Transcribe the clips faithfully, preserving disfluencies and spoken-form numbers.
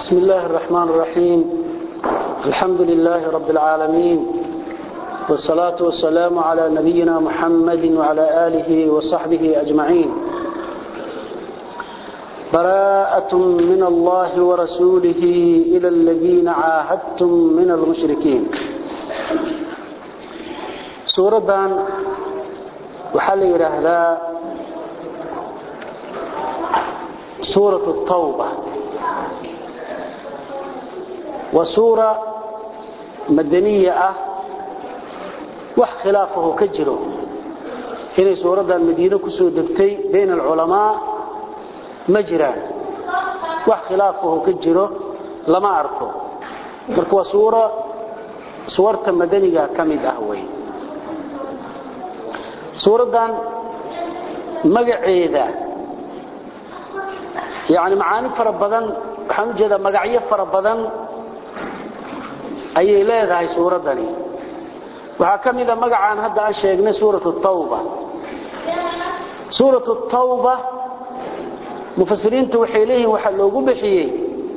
بسم الله الرحمن الرحيم. الحمد لله رب العالمين، والصلاة والسلام على نبينا محمد وعلى آله وصحبه أجمعين. براءة من الله ورسوله إلى الذين عاهدتم من المشركين. سورة وحل رهذا سورة التوبة، وسورة مدنية wax khilaafahu ka jiro inay suuradan Madiina ku soo degtay been ulama ma jiraan. wax khilaafahu ka jiro lama arko, marka waa suura suurta madaniga kamid ah way. suuradan magaceeda yaani macaani fara badan, waxaan u jeedaa magacyo fara badan ayay leedahay suuradani. waxa kamida magacaan hadda aan sheegnay suuratu tawba. suuratu tawba mufassiriintu waxay leeyihiin waxa loogu bixiyay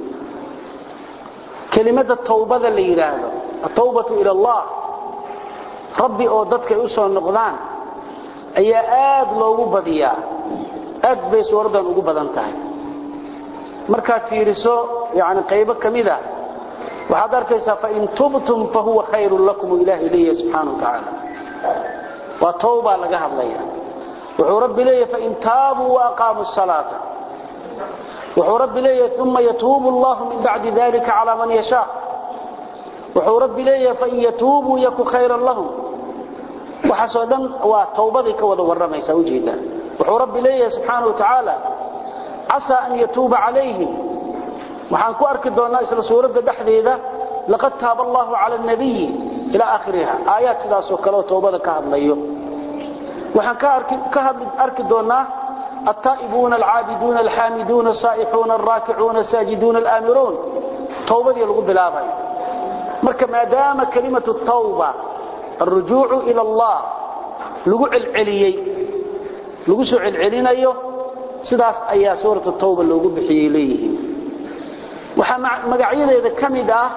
kelimada tawbada la yiraahdo at-tawbatu ila Allah, rabbi oo dadka u soo noqdaan ayaa aad loogu badiyaa, aad bay suuradan ugu badan tahay. marka fiiriso yaani qayb kamida waxaad arkaysaa fa in tubtum fa huwa khayrun lakum ilaahi ilayhi subhanahu wa ta'ala. wa tawba laga hadlaya wuxuu rabbi leeyahay fa in taabu wa aqamu as-salata, wuxuu rabbi leeyahay thumma yatuubu Allah min ba'di dhalika ala man yasha, wuxuu rabbi leeyahay fa in yatuubu yaku khayran lahum. waxa soo dhan waa tawbadii ka wada waramaysa ujeeda. wuxuu rabbi leeyahay subhanahu wa ta'ala asa an yatuuba alayhim. waxaan ku arki doonaa isla suurada dhaxdeeda laqad taaba Allahu ala an-nabiy ila aakhiriha, aayat sidaas oo kale toobada ka hadlayo. waxaan ka arki ka arki doonaa at-taa'ibuna al-'aabiduna al-hamiduna as-saa'ihuna ar-raaki'una as-sajiduna al-aamirun, toobadii lagu bilaabay. marka maadaama kalimatu tawba ar-rujuu'u ila Allah lagu cilciliyay lagu soo cilcilinayo, sidaas ayaa suuratu tawba loogu bixiyay leeyihiin. waxa magacyadeeda kamid ah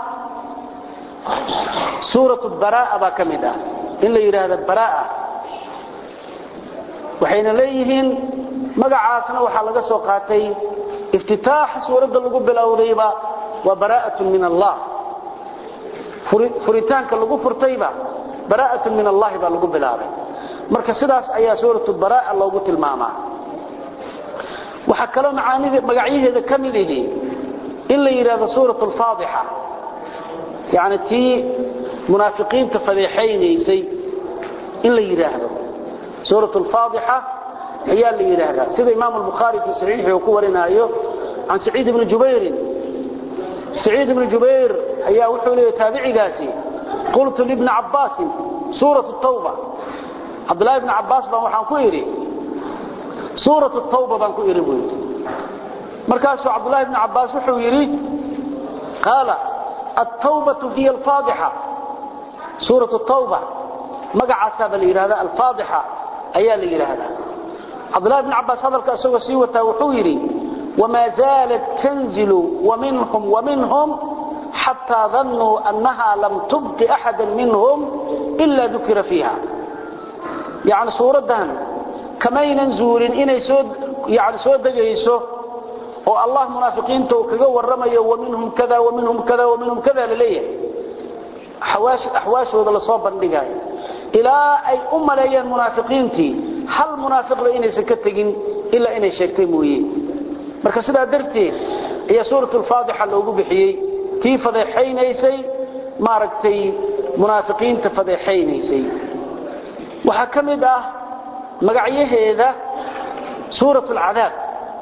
suuratu baraa ba kamid ah, in la yiraahdo baraa. waxayna leeyihiin magacaasna waxa laga soo qaatay iftitaax suurada lagu bilowdayba wa baraa'atun min Allah, furitaanka lagu furtayba baraa'atun min Allah ba lagu bilaabay. marka sidaas ayaa suuratu baraa loogu tilmaamaa. waxa kale macaanida magacyadeeda kamid ah إن لا يراد سورة الفاضحة، يعني تي منافقين تفضيحين يسي إن لا يراد سورة الفاضحة هي اللي يراد. سيد إمام البخاري في صحيحه وكورنا أيه عن سعيد بن جبير. سعيد بن جبير هي وحولي تابعي قاسي قلت لابن عباس سورة التوبة. عبد الله بن عباس بن وحنكويري سورة التوبة بنكويري بويري. مركز عبد الله بن عباس وحو يريد قال التوبة هي الفاضحة. سورة التوبة مقع ساب الإرادة الفاضحة أيها الإرادة. عبد الله بن عباس هذا الكأسوة سيوة وحو يريد وما زالت تنزل ومنهم ومنهم حتى ظنوا أنها لم تبق أحدا منهم إلا ذكر فيها. يعني سورة دهن كما ينزول إن يسود يعني سود جيسو oo Allah munaafiqiinta uu kaga waramayo wa minhum kada wa minhum kada wa minhum kada leeyahay xawaash ahwaashooda la soo bandhigay ilaa ay umalayeen munaafiqiintii hal munaafiq la inaysan ka tagin ilaa inay sheegtay mooyee. marka sidaa darteed ayaa suuratul faadiha loogu bixiyay tii fadeexaynaysay maaragtay munaafiqiinta fadeexaynaysay. waxa kamid ah magacyaheeda suuratul cadaab.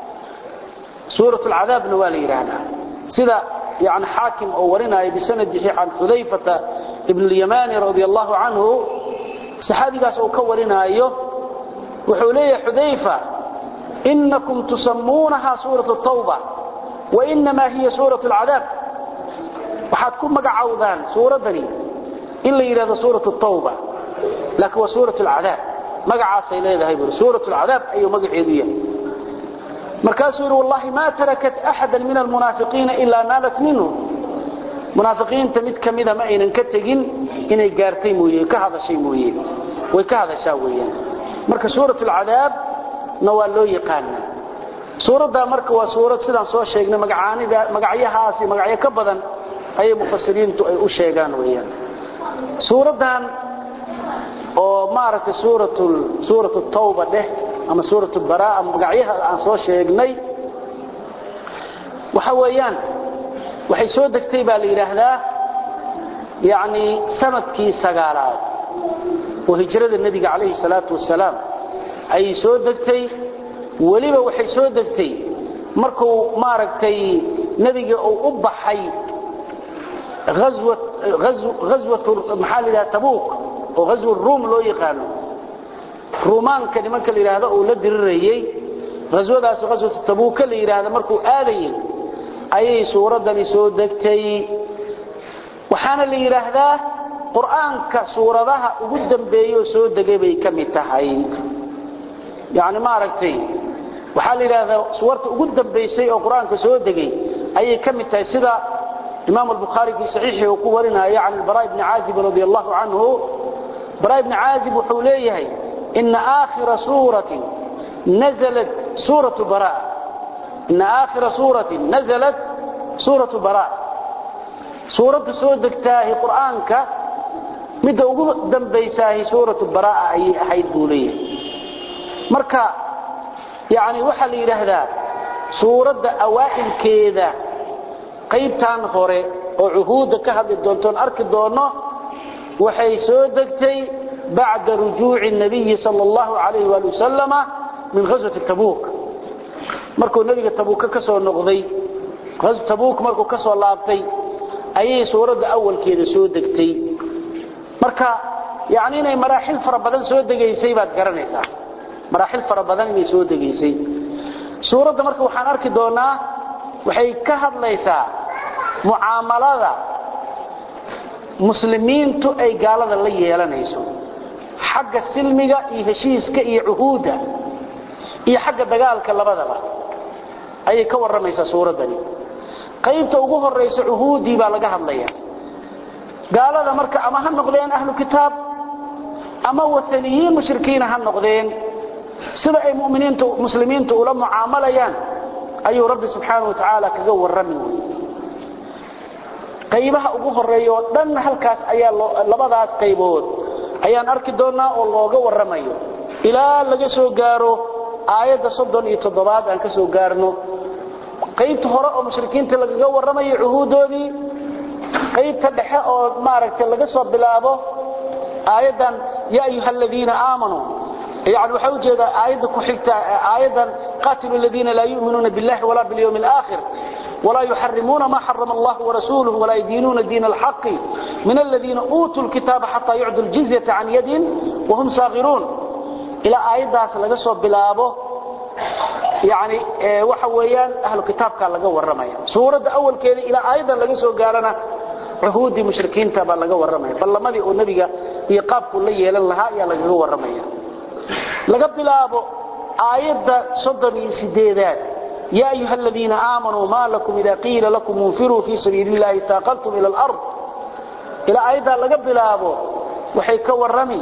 سورة العذاب نوالي رانا سيدا يعني حاكم أو ورنا بسنده عن حذيفة ابن اليماني رضي الله عنه صحابي قاس أو كورنا أيه وحولي حذيفة إنكم تسمونها سورة التوبة وإنما هي سورة العذاب. وحاتكم مقع عوذان سورة دني إلا إلى سورة التوبة لكن سورة العذاب مقع عاصي إليه سورة العذاب أي مقع عذية. markaasuu yiri wallahi ma tarakat ahadan min almunafiqina illa nalat minhu munaafiqiinta mid kamida ma aynan ka tagin inay gaartay mooyee ka hadashay mooyee way ka hadashaa weeyaan marka suuratul cadaab nawaa loo yaqaana suurada marka waa suurad sidaan soo sheegnay magacaanida magacyahaasi magacyo ka badan ay mufassiriintu ay u sheegaan weeyaan suuradan oo maaragtay suuratul suuratul tawba dheh ama suuratul baraa magacyaha aan soo sheegnay waxa weeyaan waxay soo degtay baa la yiraahdaa yaani sanadkii sagaalaad oo hijrada nabiga kaleey salaatu wasalaam ay soo degtay waliba waxay soo degtay markuu maaragtay nabiga uu u baxay غزوه غزوه محلها تبوك او غزوه الروم لو يقالو رومان كلمه كلا يراهdo oo la dirirayay غزوadaas غزوه تبوك kala yiraahdo markuu aadayay ayay suuradani soo degtay waxaana la yiraahdaa quraanka suuradaha ugu dambeeyo soo degay bay kamid tahay yaani ma aragtay waxa la yiraahdaa suurta ugu dambeysay oo quraanka soo degay ayay kamid tahay sida إمام البخاري في صحيحه وقورنا يعني البراء بن عازب رضي الله عنه براء بن عازب حوليه إن آخر سورة نزلت سورة براء إن آخر سورة نزلت سورة براء سورة سورة تاهي قرآنك مدى أقدم بيساهي سورة براء أي أحيد بوليه مركا يعني وحلي لهذا سورة أوائل كذا qaybtan hore oo uhuud ka hadli doonto arki doono waxay soo degtay bacda rujuuci nabiga sallallahu alayhi wa sallam min ghazwat tabuk markuu nabiga tabuk ka soo noqday ghazwat tabuk markuu ka soo laabtay ayay suurada awalkeeda soo degtay marka yaani inay maraaxil fara badan soo degaysay baad garanaysaa maraaxil fara badan inay soo degaysay suurada marka waxaan arki doonaa waxay ka hadlaysaa muaamalada muslimiintu ay gaalada la yeelanayso xagga silmiga iyo heshiiska iyo uhuuda iyo xagga dagaalka labadaba ayay ka waramaysaa suuradani qaybta ugu horeysa uhuudi baa laga hadlayaa gaalada marka ama ha noqdeen ahlu kitaab ama wataniyiin mushrikiin ha noqdeen sida ay muuminiintu muslimiintu ula muaamalayaan ayuu rabbi subhanahu wa ta'ala kaga warramay qaybaha ugu horeeyo dhan halkaas ayaa labadaas qaybood ayaan arki doonaa oo looga warramayo ilaa laga soo gaaro aayada soddon iyo toddoba aan ka soo gaarno qaybta hore oo mushrikiinta laga warramayo uhuudoodii qaybta dhexe oo maaragtay laga soo bilaabo aayadan ya ayyuhalladheena aamanu يعني waxa u jeeda aayada ku xigta aayadan qaatilu alladheena la yu'minuna billahi wala bil yawmil aakhir wala yuharrimuna ma harrama Allah wa rasuluhu wala yadinuna din al-haqq min alladheena utul kitaba hatta yu'du al-jizyata 'an yadin wa hum saghirun ila aayadaas laga soo bilaabo yani waxa weeyaan ahlu kitaabka laga waramaya suurada awalkeeda ila aayadan laga soo gaarana uhuudi mushrikiinta baa laga waramaya ballamadii oo nabiga iyo qaabku la yeelan lahaa ayaa laga waramaya laga bilaabo aayada soddon iyo sideed ya ayyuhalladheena aamanu ma lakum idha qila lakum munfiru fi sabilillahi taqaltum ila al-ard ila aayada laga bilaabo waxay ka warrami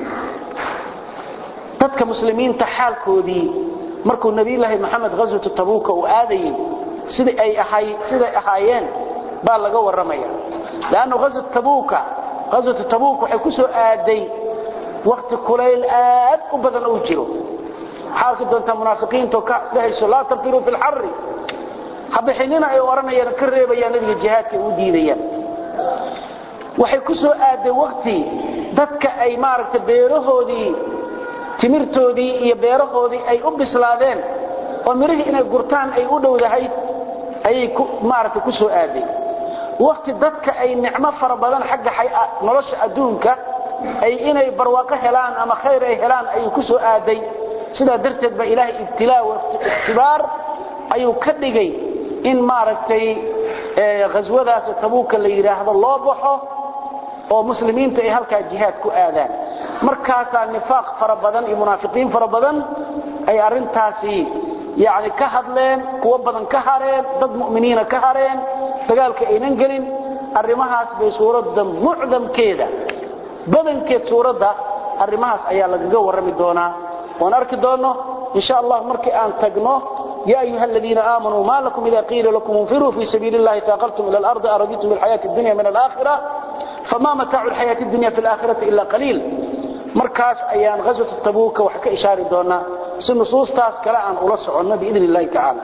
dadka muslimiinta xaalkoodii markuu nabi ilaahi maxamed ghazwat tabuk uu aaday sida ay ahay sida ahaayeen baa laga warramaya laana ghazwat tabuk ghazwat tabuk waxay ku soo aaday waqti kuleyl aad u badan oo jiro xaalka doonta munaafiqiinta ka dhahayso la tafiru fil harri habixinina ay oranayaan ka reebayaan nabiga jihaadka u diidayaan waxay ku soo aaday waqti dadka ay maaragtay beerahoodii timirtoodii iyo beerahoodii ay u bislaadeen oo mirihii inay gurtaan ay u dhowdahay ayay ku maaragtay ku soo aaday waqti dadka ay nicmo fara badan xagga nolosha adduunka ay inay barwaaqo helaan ama khayr ay helaan ay ku soo aaday sida darteed ba ilaahay ibtilaa wa ikhtibaar ayuu ka dhigay in maaragtay ee ghazwadaas Tabuk la yiraahdo loo baxo oo muslimiinta ay halka jihaad ku aadaan markaas nifaaq fara badan iyo munaafiqiin fara badan ay arintaasi يعني كهدلين كوا بدن كهرين ضد مؤمنين كهرين دغالك اينن gelin arimahaas bay suurada mucdam keeda badankeed suurada arimahaas ayaa laga warami doonaa waan arki doono insha Allah markii aan tagno يا أيها الذين آمنوا ما لكم إذا قيل لكم انفروا في سبيل الله ثاقلتم إلى الأرض أرضيتم بالحياة الدنيا من الآخرة فما متاع الحياة الدنيا في الآخرة إلا قليل مركز أيام غزوة التبوك وحكى إشارة دونا سنصوص تاس كلاء ولسعنا بإذن الله تعالى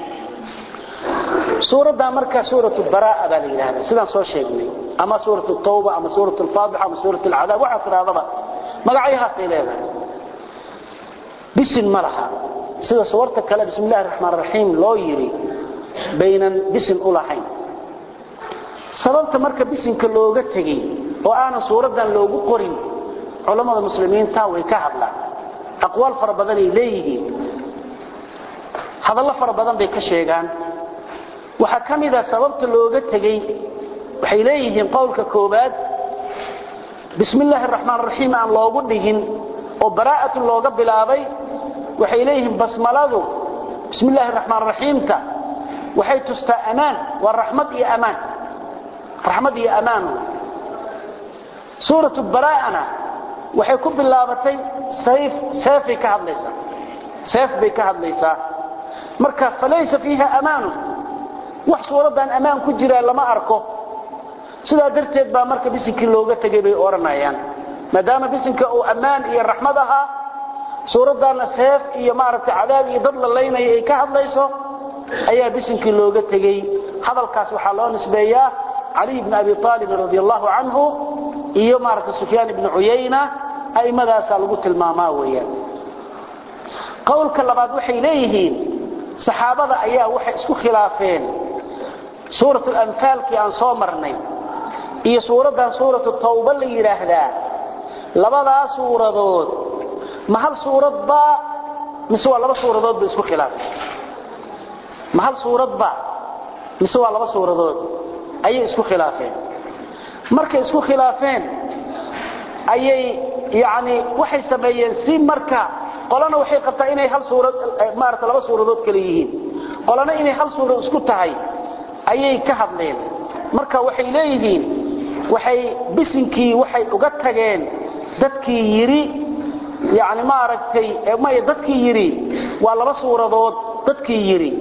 سورة دا مركز سورة البراءة بالله سيدان صور شيء أما سورة التوبة أما سورة الفاضحة أما سورة العذاب وعثر هذا مقعيها سيليها بسن مرحة sida suurta kale bismillaahir rahmaanir rahiim loo yiri baynan bisin ulahayn sababta marka bisinka looga tagay oo aan suuradan loogu qorin culimada muslimiinta way ka hadlaan aqwaal fara badan ay leeyihiin hadallo fara badan bay ka sheegaan waxa kamida sababta looga tagay waxay leeyihiin qowlka koobaad bismillaahir rahmaanir rahiim aan loogu dhigin oo baraa'atu looga bilaabay waxay leeyihiin basmaladu bismillaahir rahmaanir rahiim ta waxay tustaa amaan wa rahmad iyo amaan rahmad iyo amaan suuratu baraa'ana waxay ku bilaabatay sayf sayf ka hadlaysa sayf bay ka hadlaysa marka falaysa fiha amaan wax suuradan amaan ku jira lama arko sida darteed baa marka bisinkii looga tagay bay oranayaan maadaama bisinka uu amaan iyo rahmad aha suuradana seef iyo maaragtay cadaab iyo dad la leeynay ay ka hadlayso ayaa bisinkii looga tagay hadalkaas waxa loo nisbeeyaa Ali ibn Abi Talib radiyallahu anhu iyo maaragtay Sufyan ibn Uyayna aymadaas lagu tilmaamaa weeyaan qowlka labaad waxay leeyihiin saxaabada ayaa waxay isku khilaafeen suuratul anfal ki aan soo marnay iyo suuradan suuratul tawba la yiraahdaa labadaas suuradood ما هل سورة با مسوى لبا سورة باسكو خلاف ما هل سورة با مسوى لبا سورة أي اسكو خلافين مركا اسكو خلافين أي يعني وحي سميين سين مركا قولنا وحي قبطا إني هل سورة مارت لبا سورة كليهين قولنا إني هل سورة اسكو تهي أي كهب لين مركا وحي ليهين وحي بسنكي وحي اغتغين ددكي يري يعني ما aragtay ma dadkii yiri waa laba suuradood dadkii yiri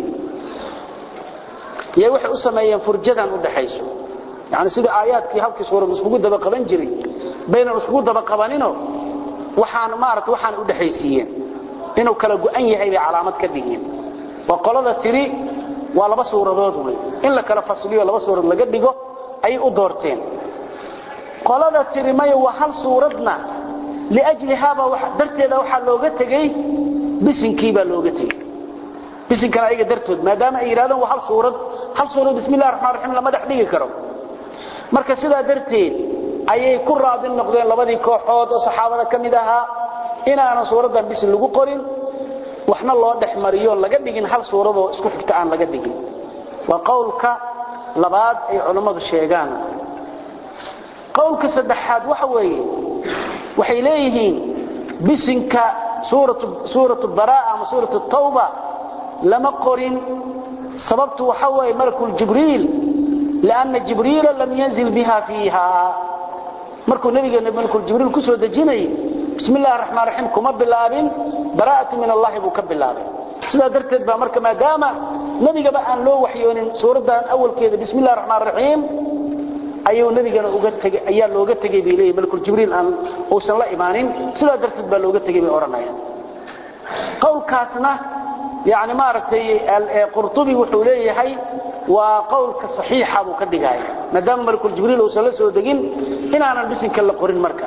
yaa wax u sameeyeen furjadan u dhaxayso yani sida aayaadkii halkii suurad isku daba qaban jiray bayna isku daba qabanino waxaan ma aragtay waxaan u dhaxaysiiyeen inuu kala go'an yahay bay calaamad ka dhigeen waa qolada tiri waa laba suuradood way in la kala fasliyo laba suurad laga dhigo ay u doorteen qolada tiri ma waa hal suuradna لأجل هذا درتيدا waxa looga tagay bisinkiiba looga tagay bisinka ay dartood maadaama ay yiraahdaan waa hal suurad hal suurad bismillaahir rahmaanir rahiim lama dhaxdhigi karo marka sida darteed ayay ku raadin noqdeen labadii kooxood oo saxaabada kamid ahaa inaana suuradan bisin lagu qorin waxna loo dhaxmariyo laga dhigin hal suurad oo isku xigta aan laga dhigin waa qowlka labaad ay culimadu sheegaan qowlka saddexaad waxa weeye waxay leeyihiin bisinka suuratu suuratu baraa ama suuratu tawba lama qorin sababtu waxa way markuu jibriil laana jibriil lam yanzil biha fiha markuu nabiga markuu jibriil ku soo dajinay bismillaahir rahmaanir rahiim kuma bilaabin baraa'atu min allah buu ka bilaabay sida darteed ba marka maadaama nabiga ba aan loo waxyoonin suuradan awalkeeda bismillaahir rahmaanir rahiim ayuu nabigana uga tagay ayaa looga tagay biilay malkul jibriil aan oo san la imaanin sida darteed baa looga tagay bay oranayaan qowlkaasna yaani ma aragtay al-qurtubi wuxuu leeyahay waa qowlka saxiixa buu ka dhigay maadaama malkul jibriil oo san la soo dagin inaanan bisinka la qorin marka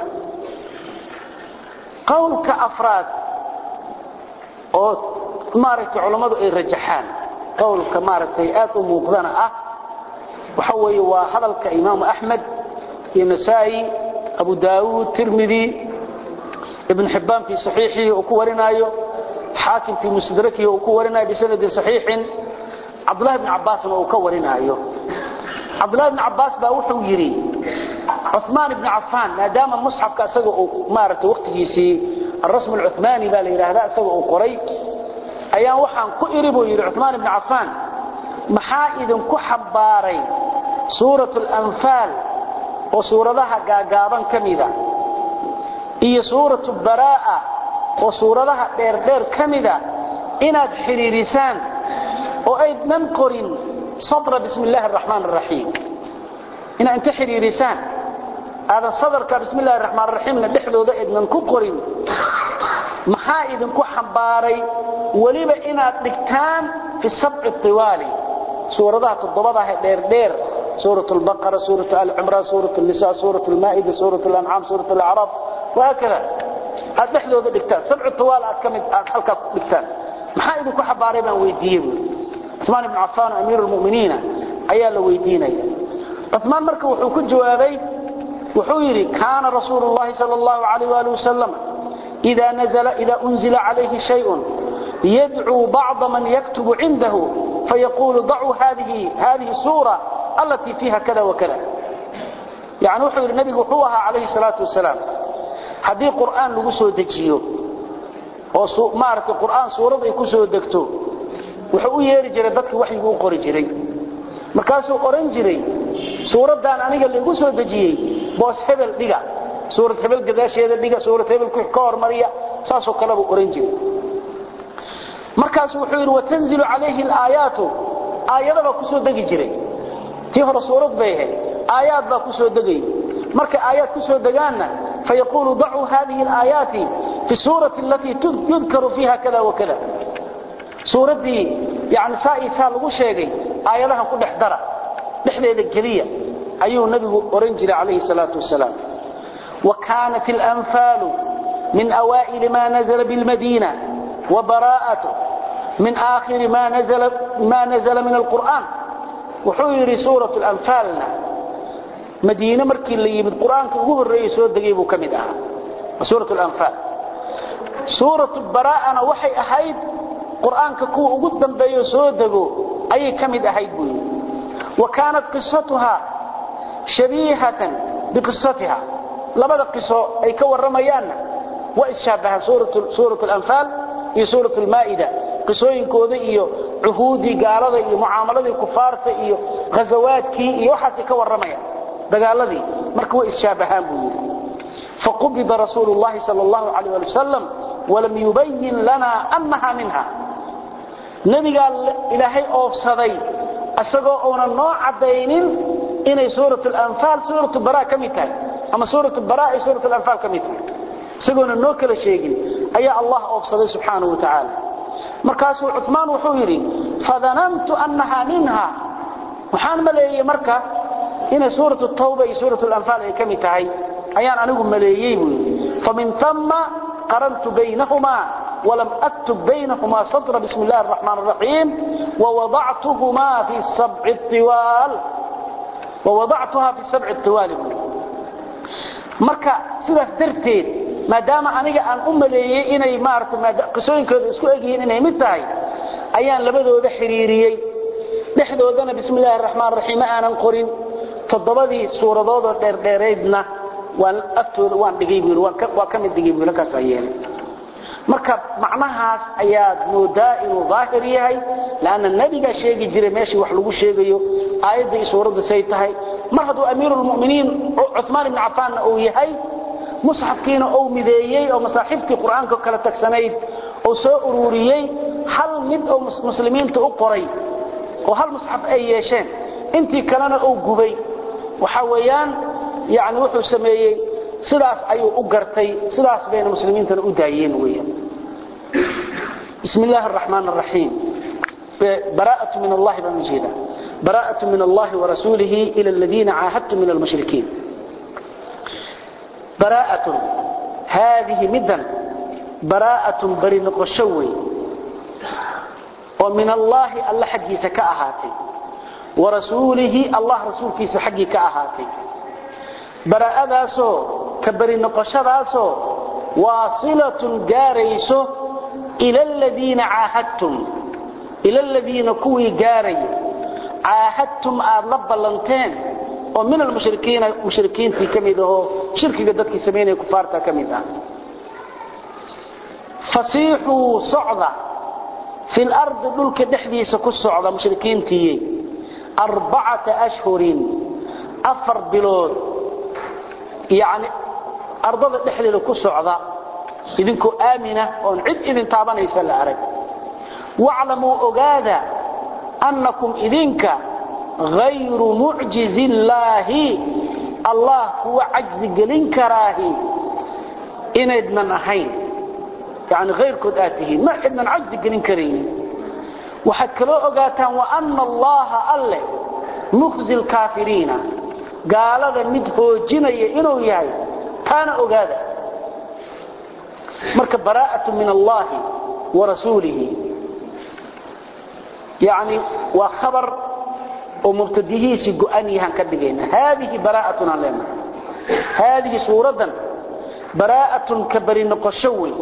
qowlka afraad oo ma aragtay culimadu ay rajaxaan qowlka ma aragtay aad u muuqdana ah وحوي وحضلك إمام أحمد النسائي أبو داود ترمذي ابن حبان في صحيحه وكورنايو حاكم في مستدركه وكورنايو بسند صحيح عبد الله بن عباس وكورنايو عبد الله بن عباس باوحو يري عثمان بن عفان ما دام المصحف كاسغو مارته وقتيسي الرسم العثماني بالي هذا اسغو قري ayaan waxaan ku iribo yiri Uthman ibn Affan maxaa idin ku xambaaray suuratul anfal oo suuradaha gaagaaban kamida iyo suuratul baraa oo suuradaha dheer dheer kamida inaad xiriirisaan oo aydan qorin sadra bismillaahir rahmaanir rahiim ina inta xiriirisaan هذا صدر بسم الله الرحمن الرحيم ندخدوده idnan ku qorin maxaa idin ku xambaaray waliba inaad dhigtaan fi sab'i tiwali suuradaha todobada dheer dheer suuratul baqara suuratul al-imran suuratul nisa suuratul maa'ida suuratul an'am suuratul a'raf وهكذا aad dhexdooda dhigtaan sab'i tiwal aad kamid aad halka dhigtaan maxaa idin ku xambaaray baan weydiiyay Uthman ibn Affan amirul mu'minin ayaa la weydiinay Uthman markuu wuxuu ku jawaabay وحيري كان رسول الله صلى الله عليه وآله وسلم إذا نزل إذا أنزل عليه شيء يدعو بعض من يكتب عنده فيقول ضعوا هذه هذه السورة التي فيها كذا وكذا يعني وحيري النبي وحوها عليه الصلاة والسلام هذه قرآن لقصه دجيه ومارة القرآن سورة يكسه دكتو وحوه يرجر ذاتك وحي يقول جري مركاسه أورنجري سورة دان أنيق اللي يقصه دجيه boos hebel dhiga suurad hebel gadaasheeda dhiga suurad hebel ku koor mariya saaso kala buu oran jiray markaas wuxuu yiri watanzilu alayhi alayatu ayadaba ku soo dagi jiray tii hore suurad bay ahayd ayad ba ku soo dagay marka ayad ku soo dagaana fayaqulu da'u hadhihi alayati fi surati allati yudhkaru fiha kada wa kada suuradii yaani saayisa lagu sheegay ayadaha ku dhex dara dhexdeeda kaliya أيها النبي أورنجل عليه الصلاة والسلام وكانت الأنفال من أوائل ما نزل بالمدينة وبراءة من آخر ما نزل ما نزل من القرآن وحير سورة الأنفال مدينة مركي اللي بالقرآن كهو الرئيس ودقيبه كمدها سورة الأنفال سورة البراءة وحي أحيد قرآن كهو قدام بيو سودقو أي كمد أحيد بي وكانت قصتها شبيهة بقصتها لبدا قصة أي كورميان وإشابها سورة, سورة الأنفال هي سورة المائدة قصوين كودي إيو عهودي قالة إيو معاملة الكفار إيو غزوات كي إيو حتى كورميان بقال الذي مركوا إشابهان بيو فقبض رسول الله صلى الله عليه وسلم ولم يبين لنا أنها منها نبي قال إلهي أوفصدي أسقوا أونا النوع عدينين إني سورة الأنفال سورة البراء كميتها أما سورة البراء سورة الأنفال كميتها سيقول النوكل الشيء أي الله أفصله سبحانه وتعالى مركز عثمان وحويري فظننت أنها منها وحان ملايي مركة إن سورة التوبة سورة الأنفال كميتها أيان أنهم ملايي فمن ثم قرنت بينهما ولم أكتب بينهما سطر بسم الله الرحمن الرحيم ووضعتهما في السبع الطوال ووضعتها في السبع الطوال marka sidaas darteed maadaama aniga aan u maleeyay inay maartay qisooyinkooda isku egyihiin inay mid tahay ayaan labadooda xiriiriyay dhexdoodana bismillaahir rahmaanir rahiim aanan qorin todobadii suuradood oo dheer dheereedna waan aftooda waan dhigay wiil waan ka waa kamid dhigay wiil ka saayeen marka macnahaas ayaa moodaa inuu daahir yahay laana nabiga sheegi jiray meeshii wax lagu sheegayo aayadii suurada say tahay mar haduu amiirul mu'miniin Uthman ibn Affan oo yahay mushafkiina oo mideeyay oo masaaxiftii quraanka kala tagsanayd oo soo ururiyay hal mid oo muslimiinta u qoray oo hal mushaf ay yeesheen intii kalena oo gubay waxa weeyaan yaani wuxuu sameeyay sidaas ayuu u gartay sidaas bayna muslimiinta u daayeen weeyaan bismillaahir rahmaanir rahiim براءة من الله بمجيدة براءة من الله ورسوله إلى الذين عاهدتم من المشركين براءة هذه مدن براءة برين قشوي ومن الله الله حقي سكأهاتي ورسوله الله رسولك سحقي كأهاتي براءة داسو كبرين قشة داسو واصلة جاريسو إلى الذين عاهدتم إلى الذين كوي جاري عاهدتم أرلب لنتين ومن المشركين مشركين تي كميده شرك قدتك سمينه كفارتا كميده فصيحوا صعدا في الأرض دولك دحدي سكسعودة مشركين تي أربعة أشهر أفر بلود يعني أرض دحدي لكسعودة إذنكو آمنة ونعد إذن تابان يسأل أرك واعلموا أقادا أنكم إذنك غير معجز الله الله هو عجز قلن كراهي إن إذن نحين يعني غير كداته ما إذن عجز قلن كرين وحكروا أقاتا وأن الله أله مخزي الكافرين قال هذا مده جني إنه يهي كان أقادا مركب براءة من الله ورسوله يعني وخبر ومبتديه سيقوانيها كدقين هذه براءة لنا هذه سورة براءة كبرين نقشوي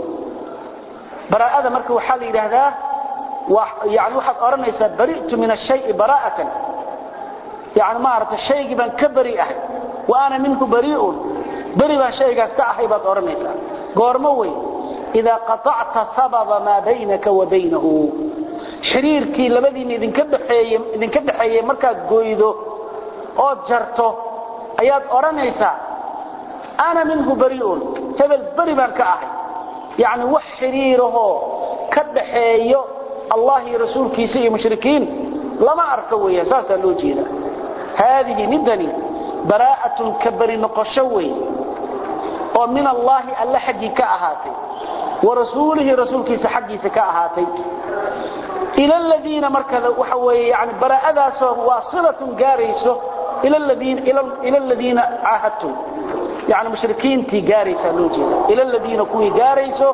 براءة مركب حال إلى هذا يعني واحد أرنيس برئت من الشيء براءة يعني ما عرف الشيء بان كبري أحد وأنا منه بريء بري بان شيء استعحي بات أرنيس قورموي إذا قطعت سبب ما بينك وبينه xiriirkii labadiina idin ka dhaxeeyay idin ka dhaxeeyay markaad gooydo oo jarto ayaad oranaysaa ana minhu bari'un hebel bari baan ka ahay yaani wax xiriiraho ka dhaxeeyo allah iyo rasuulkiisa iyo mushrikiin lama arko weeyaa saasa loo jeeda hadii midani bara'atun kabari noqoshawi oo min allah alla xaqi ka ahaatay wa rasuulihi rasuulkiisa xaqiisa ka ahaatay إلى الذين مركز وحوي يعني براءة واصلة جاريسة إلى الذين إلى إلى الذين عاهدتم يعني مشركين تي جاريسة لوجي إلى الذين كوي جاريسة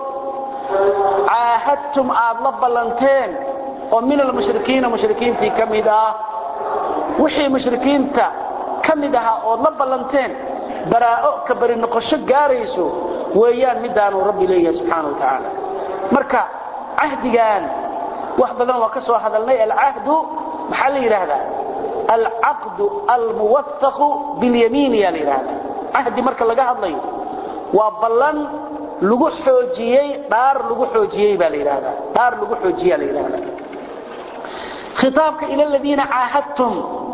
عاهدتم أطلب بلنتين ومن المشركين مشركين تي كمدا وحي مشركين تا كمدا أطلب بلنتين براءة كبر النقش جاريسة ويان مدان رب ليه سبحانه وتعالى مركز عهد قال وحبذا وكسوا هذا الماء العهد محل هذا العقد الموثق باليمين يا لهذا عهد مركه لغا هدلay waa ballan lagu xoojiyay dhaar lagu xoojiyay baa leeyahay dhaar lagu xoojiyay leeyahay khitaabka ila alladina aahadtum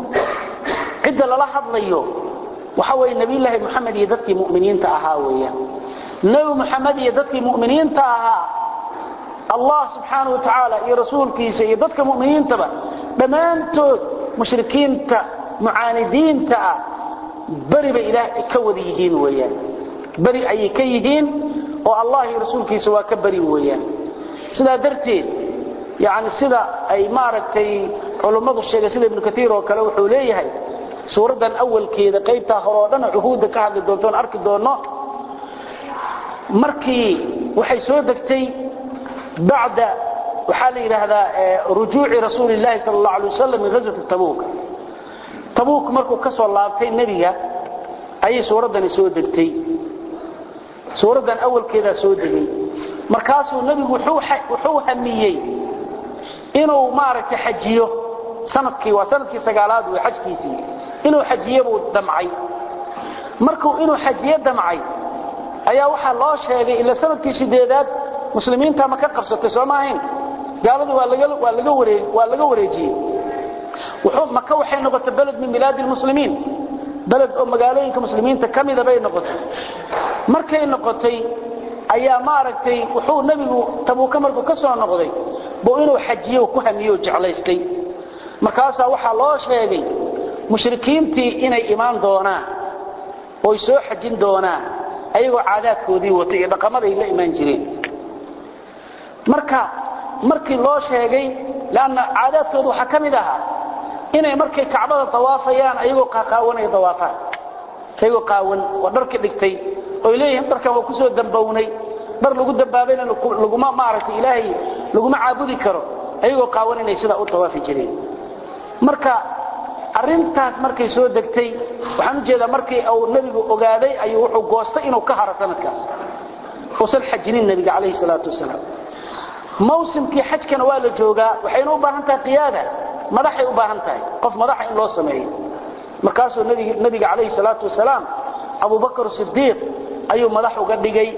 cidda la hadlayo waxa way nabi ilaahi maxamed iyo dadkii muuminiinta ahaa weeyaan nabi maxamed iyo dadkii muuminiinta ahaa الله سبحانه وتعالى يا رسول كيسا يددك مؤمنين تبا دمانتود مشركين تا معاندين تا بري بإله كوذيهين ويان بري أي كيهين والله يا رسول كيسا وكبري ويان سيدا درتين يعني سيدا أي ماركتي علماء الشيخ سيدا ابن كثير وكالو حوليه سورة الأول كيدا قيبتا هرادنا عهود كهد الدولتون أرك الدولنا مركي وحي سودكتي بعد وحال إلى هذا رجوع رسول الله صلى الله عليه وسلم من غزوة تبوك تبوك مركو كسو الله في النبي أي سورة داني سودكتي سورة دان أول كذا سودكتي مركاسو النبي وحو هميي إنه مارك حجيه سندكي وسندكي سقالاد وحجكيسي إنه حجيه دمعي مركو إنه حجيه دمعي أيها وحا الله شيئا إلا سندكي سديدات مسلمين تا ما ka qabsatay Soomaaliya gaaladu waa laga waa laga wareey waa laga wareejiyay wuxuu Makka waxay noqotay balad min bilad muslimiin balad oo magaalooyinka muslimiinta kamida bay noqotay markay noqotay ayaa maaragtay wuxuu nabigu Tabuuk markuu ka soo noqday boo inuu xajiyo ku hamiyo jeclaystay markaas waxa loo sheegay mushrikiintii inay iimaan doonaan oo soo xajin doonaan ayagoo caadaadkoodii watay dhaqamada ay la iimaan jireen marka markii loo sheegay laana caadaadkoodu waxa kamid aha inay markay Kacbada tawaafayaan ayagoo qaaqaawanay tawaafaan ayagoo qaawan oo dharka dhigtay oo ilayeen dharka waa ku soo dambawnay dar lagu dabaabayna lagu ma maaragtay ilaahay lagu ma caabudi karo ayagoo qaawan inay sida u tawaafi jireen marka arintaas markay soo degtay waxaan u jeedaa markii uu nabigu ogaaday ayuu wuxuu goostay inuu ka haro sanadkaas oo sal xajinin nabiga kaleey salaatu wasalaam موسمkii xajkana waa la joogaa waxayna u baahan tahay qiyaada madaxay u baahan tahay qof madax in loo sameeyo markaas oo nabiga nabiga kaleey salaatu wasalaam Abu Bakr Siddiq ayuu madax uga dhigay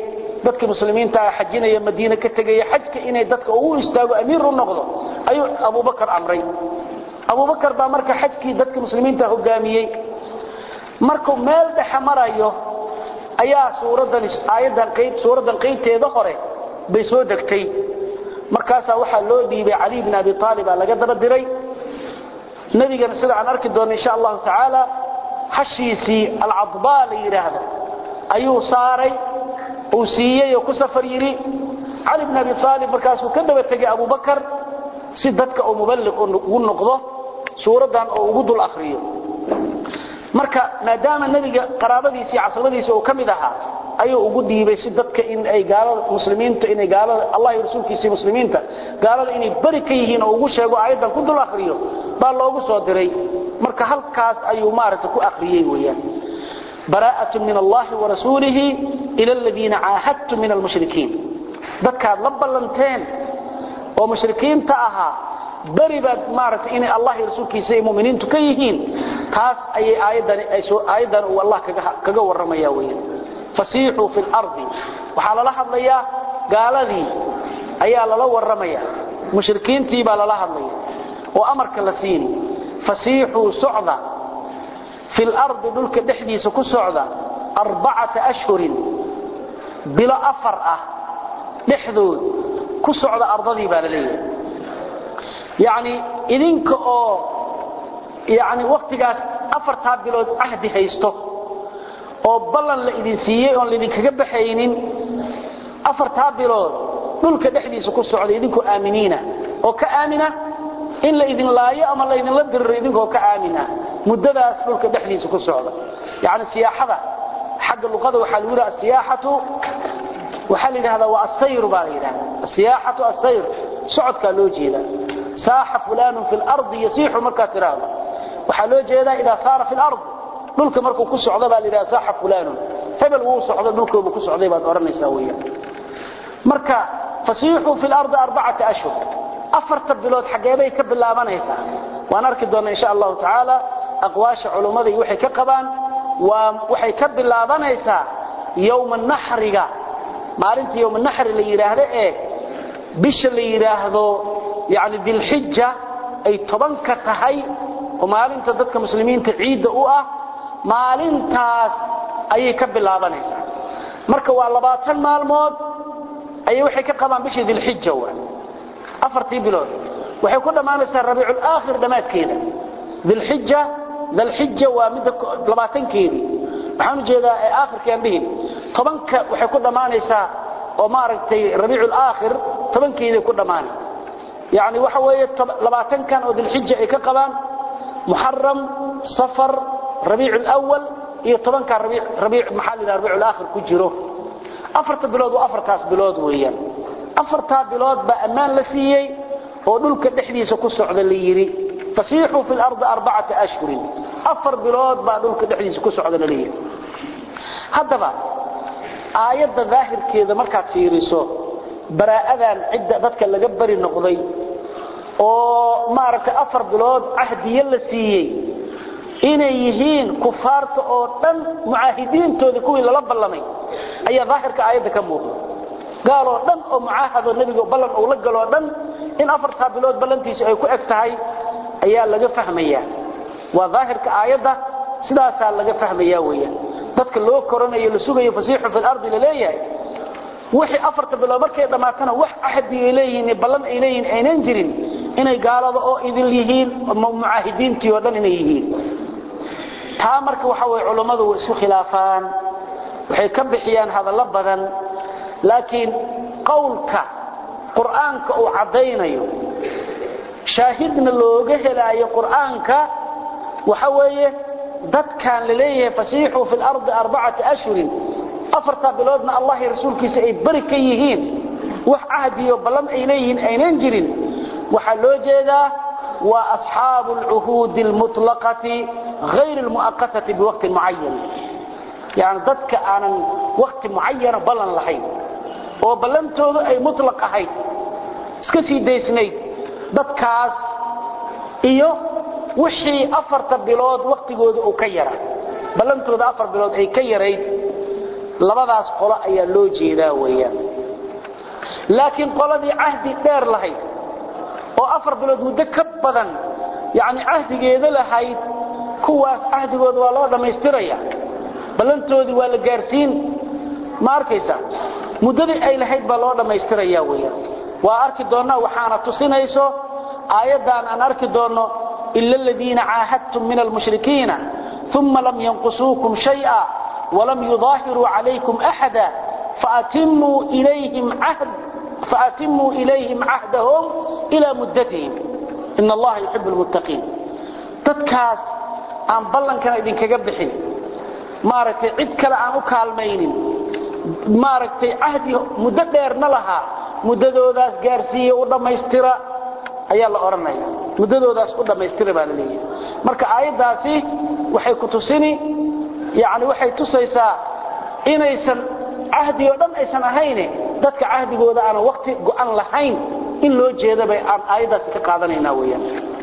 dadka muslimiinta xajinaya Madiina ka tagay xajka inay dadka ugu istaago amiir u noqdo ayuu Abu Bakar amray Abu Bakar baa marka xajkii dadka muslimiinta hogaamiyay markuu meel dhex marayo ayaa suuradan aayadan qeyb suuradan qeybteeda hore bay soo degtay markaas waxa loo dhiibay Ali ibn Abi Talib laga daba diray nabiga sida aan arki doono insha Allah taala hashiisi al-adba la yiraahdo ayuu saaray oo siiyay oo ku safar yiri Ali ibn Abi Talib markaas uu ka daba tagay Abu Bakar si dadka oo muballigh uu noqdo suuradan oo ugu dul akhriyo marka maadaama nabiga qaraabadiisa casabadiisa oo kamid aha ayuu ugu dhiibay si dadka in ay gaalada muslimiinta in ay gaalada Allah iyo rasuulkiisa muslimiinta gaalada inay bari ka yihiin oo ugu sheego aayadan ku dul akhriyo baa loogu soo diray marka halkaas ayuu maarata ku akhriyay weeyaan bara'atun min Allah wa rasuulihi ila alladhina aahadtum min al-mushrikeen dadka la ballanteen oo mushrikiinta aha bari baad maarata in Allah iyo rasuulkiisa ay muuminiintu ka yihiin taas ay aayadan ay soo aayadan oo Allah kaga kaga waramaya weeyaan fasiihu fil ardi waxa la hadlaya gaaladii ayaa la waramaya mushrikiintii baa la hadlaya oo amarka la siini fasiihu su'da fil ardi dulka dhexdiisa ku socda arba'ata ashhurin bila afar ah dhexdood ku socda ardadii baa la leeyahay يعني idinka oo يعني waqtigaas afarta bilood ahdi haysto oo ballan la idin siiyay oo idin kaga baxaynin afarta bilood dhulka dhexdiisa ku socda idinku aaminiina oo ka aamina in la idin laayo ama la idin la dirir idinku ka aamina muddadaas dhulka dhexdiisa ku socda يعني siyaaxada xagga luqada waxa lagu yiraahdaa siyaahatu waxa la yiraahdaa waa asayr baa la yiraahdaa siyaahatu asayr socodka loo jeeda ساح فلان في الأرض يسيح مركا تراهو وحلو جيدا إذا صار في الأرض دولك مركو كسو عضبا إذا ساح فلان هبل ووسو عضب دولك وكسو عضبا دورنا يساويا مركا فسيحوا في الأرض أربعة أشهر أفرت البلود حقيبي كب الله منيسا ونركض دون إن شاء الله تعالى أقواش علماء يوحي كقبان ووحي كب الله منيسا يوم النحر مارنت يوم النحر اللي يراهده إيه بش اللي يراهده يعني ذي الحجة أي طبنك تهي ومالين تددك مسلمين تعيد أوه مالين تاس أي كب الله بنيسا مركوا على باطن مال موت أي وحي كقبان بشي ذي الحجة هو أفرتي بلود وحي كل ما نسى الربيع الآخر دمات كيدا ذي الحجة ذي الحجة ومدك لباطن كيدي وحانو جيدا آخر كيان بهم طبنك وحي كل ما نسى وماركتي الربيع الآخر طبنك كيدي كل ما نسى يعني وحوية لباتن كان ذي الحجة إيه كقبان محرم صفر ربيع الأول إيه طبعا كان ربيع, ربيع محل ربيع الآخر كجيروه أفرت بلود وأفرتاس بلود ويا أفرتا بلود بأمان لسيي ودولك الدحديث كسعد اللي يري فسيحوا في الأرض أربعة أشهر أفر بلود بأدولك الدحديث كسعد اللي يري هذا بقى آيات ظاهر كذا مركات في رسول براءدان عده dadka laga bari noqday oo maarka afar bilood ahdiye la siiyay inay yihiin kufaarta oo dhan muaahidiintooda kuwii la ballamay ayaa zaahirka aayada ka muuqda gaal oo dhan oo muaahado nabiga ballan oo la galo dhan in afarta bilood ballantiisa ay ku eg tahay ayaa laga fahmaya waa zaahirka aayada sidaas laga fahmaya weeyaan dadka loo koranayo la sugayo fasiixu fil ardi leeyahay wixii afarta bilood markay dhamaatana wax ahadi ilayeen ballan ilayeen aynan jirin inay gaalada oo idin yihiin muaahidiintii oo dhan inay yihiin taa marka waxa way culimadu isku khilaafaan waxay ka bixiyaan hadallo badan laakiin qowlka quraanka uu cadeynayo shaahidna looga helaayo quraanka waxa weeye dadkan leeyahay fasiixu fil ardi arba'ata ashhurin afarta biloodna Allah iyo rasuulkiisa ay bari ka yihiin wax ahdiyo balan ay leeyihiin aynan jirin waxa loo jeedaa wa ashaabul uhud al mutlaqati ghayr al muaqqatati bi waqt muayyan yani dadka aanan waqti muayyan balan lahayn oo balantoodu ay mutlaq ahayd iska sii deysnay dadkaas iyo wixii afarta bilood waqtigooda uu ka yaraa balantooda afar bilood ay ka yarayd labadaas qolo ayaa loo jeedaa weeyaan laakiin qoladii ahdi dheer lahayd oo afar bilood muddo ka badan yaani ahdigeeda lahayd kuwaas ahdigooda waa loo dhameystiraya balantoodii waa la gaarsiin ma arkaysa muddadii ay lahayd baa loo dhameystiraya weeyaan waa arki doonaa waxaana tusinayso aayadan aan arki doono illa alladina aahadtum min almushrikiina thumma lam yanqusukum shay'a wa lam yudahiru alaykum ahada faatimmu ilayhim ahd faatimmu ilayhim ahdahum ila muddatihim inna allaha yuhibbul muttaqin dadkaas aan ballankana idin kaga bixin maaragtay cid kale aan u kaalmaynin maaragtay ahdi muddo dheerna laha muddadoodaas gaarsiiyo u dhameystira ayaa la oranaya muddadoodaas u dhameystira baa leeyahay marka aayadaasi waxay ku tusini yaani waxay tusaysaa inaysan ahdi oo dhan aysan ahayn dadka ahdigooda aan waqti go'an lahayn in loo jeedo bay aan aayadaasi ka qaadanayna weeyaan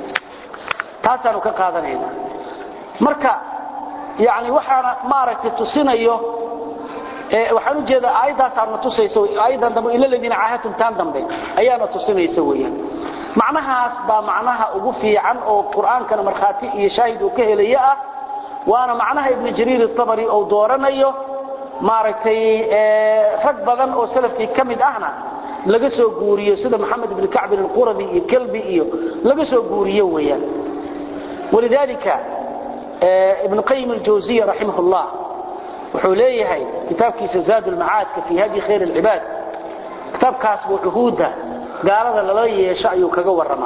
taasaan ka qaadanayna marka yaani waxaana maaragtay tusinayo ee waxaan u jeedaa aayadaas aan tusayso aayadan dambe ila ladina aahadtum taan dambe ayaana tusinayso weeyaan macnahaas baa macnaha ugu fiican oo quraanka marxaati iyo shaahid uu ka helaya waana macnaha ibn jariir at-tabari oo dooranayo maaragtay ee rag badan oo salafkii kamid ahna laga soo guuriyo sida maxamed ibn ka'b al-qurabi iyo kalbi iyo laga soo guuriyo weeyaan walidalika ابن قيم الجوزية رحمه الله وحوليه كتاب كيس زاد المعاد في هذه خير العباد كتاب كاسب عهوده قال هذا لله يشاء كجور رما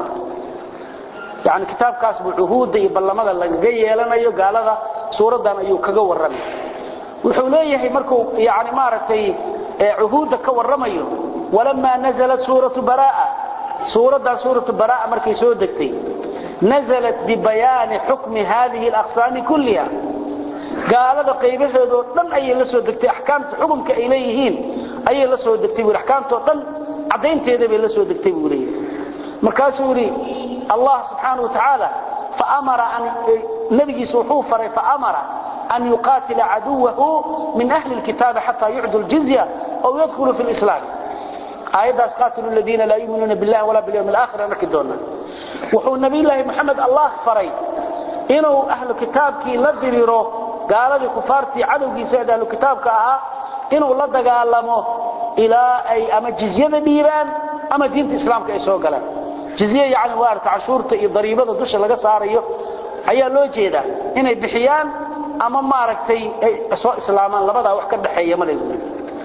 يعني كتاب كاسب عهوده يبلمada laga yeelanayo gaalada suuradan ayuu kaga warramay wuxuu leeyahay markuu yaani maartay عهوده ka warramayo walama nazalat suratu baraa suurada suratu baraa markay soo degtay نزلت ببيان حكم هذه الأقسام كلها قال هذا قيبه دن أي لسو دكتي أحكام حكمك إليهين أي لسو دكتي والأحكام دن عدين تيدي لسو دكتي وليه مركاسوري الله سبحانه وتعالى فأمر أن نبي صحوفر فأمر أن يقاتل عدوه من أهل الكتاب حتى يعدوا الجزية أو يدخلوا في الإسلام آيات قاتلوا الذين لا يؤمنون بالله ولا باليوم الآخر أنا كدونا وحو النبي الله محمد الله فري إنه أهل كتابك لدريرو قال لي كفارتي عدوكي سيد أهل كتابك أها إنه لدقالمو إلى أي أما جزية ديبان أما دين الإسلام كأسوه قال جزية يعني وارت عشورتي ضريبة دوش لغا صاريو أيها لو جيدا إنه بحيان أما ماركتي أسوء إسلامان لبدا وحكا بحية مليون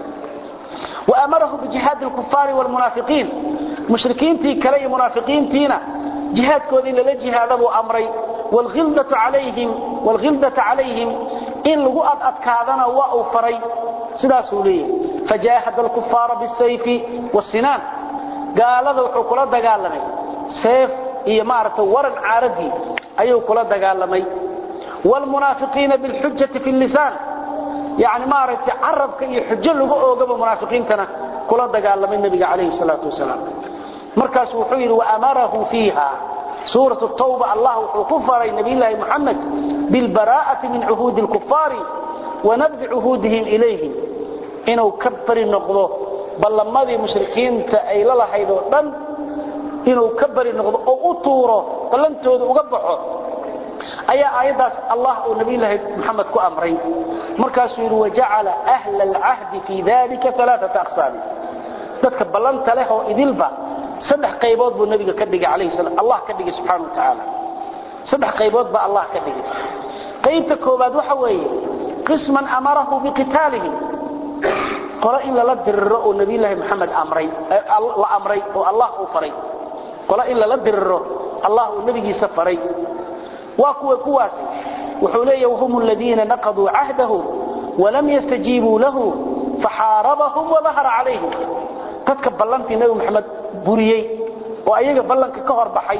وأمره بجهاد الكفار والمنافقين مشركين تي كلي منافقين تينا جهاد كودين لجهاد أبو أمري والغلدة عليهم والغلدة عليهم إن لقوا أتكاذنا وأوفري سداسولي فجاهد الكفار بالسيف والسنان قال ذو حكولة دقالمي سيف هي مارة ورن عاردي أيو كولة دقالمي والمنافقين بالحجة في اللسان يعني مارة عرب كي حجة لقوا قبل منافقين كنا كولة دقالمي النبي عليه الصلاة والسلام مركز وحير وأمره فيها سورة التوبة الله كفر النبي الله محمد بالبراءة من عهود الكفار ونبذ عهودهم إليهم إنه كبر النقضة بل لما ذي مشركين تأيل الله حيث دم إنه كبر النقضة أو أطوره بل لم تهد أقبحه أي آيات الله ونبي الله محمد كأمرين مركز وجعل أهل العهد في ذلك ثلاثة أقسام تتكبل أنت له إذلبا صدح قيبوت بالنبي كدق عليه السلام الله كدق سبحانه وتعالى صدح قيبوت با الله كدق قيبت كوباد وحوي قسما أمره بقتالهم قرأ إلا لدر الرؤو النبي الله محمد أمري وأمري والله أفري قرأ إلا لدر الرؤو الله النبي سفري وكوا كواسي وحولي وهم الذين نقضوا عهدهم ولم يستجيبوا له فحاربهم وظهر عليهم قد كبلنت النبي محمد buriyay oo ayaga ballanka ka horbaxay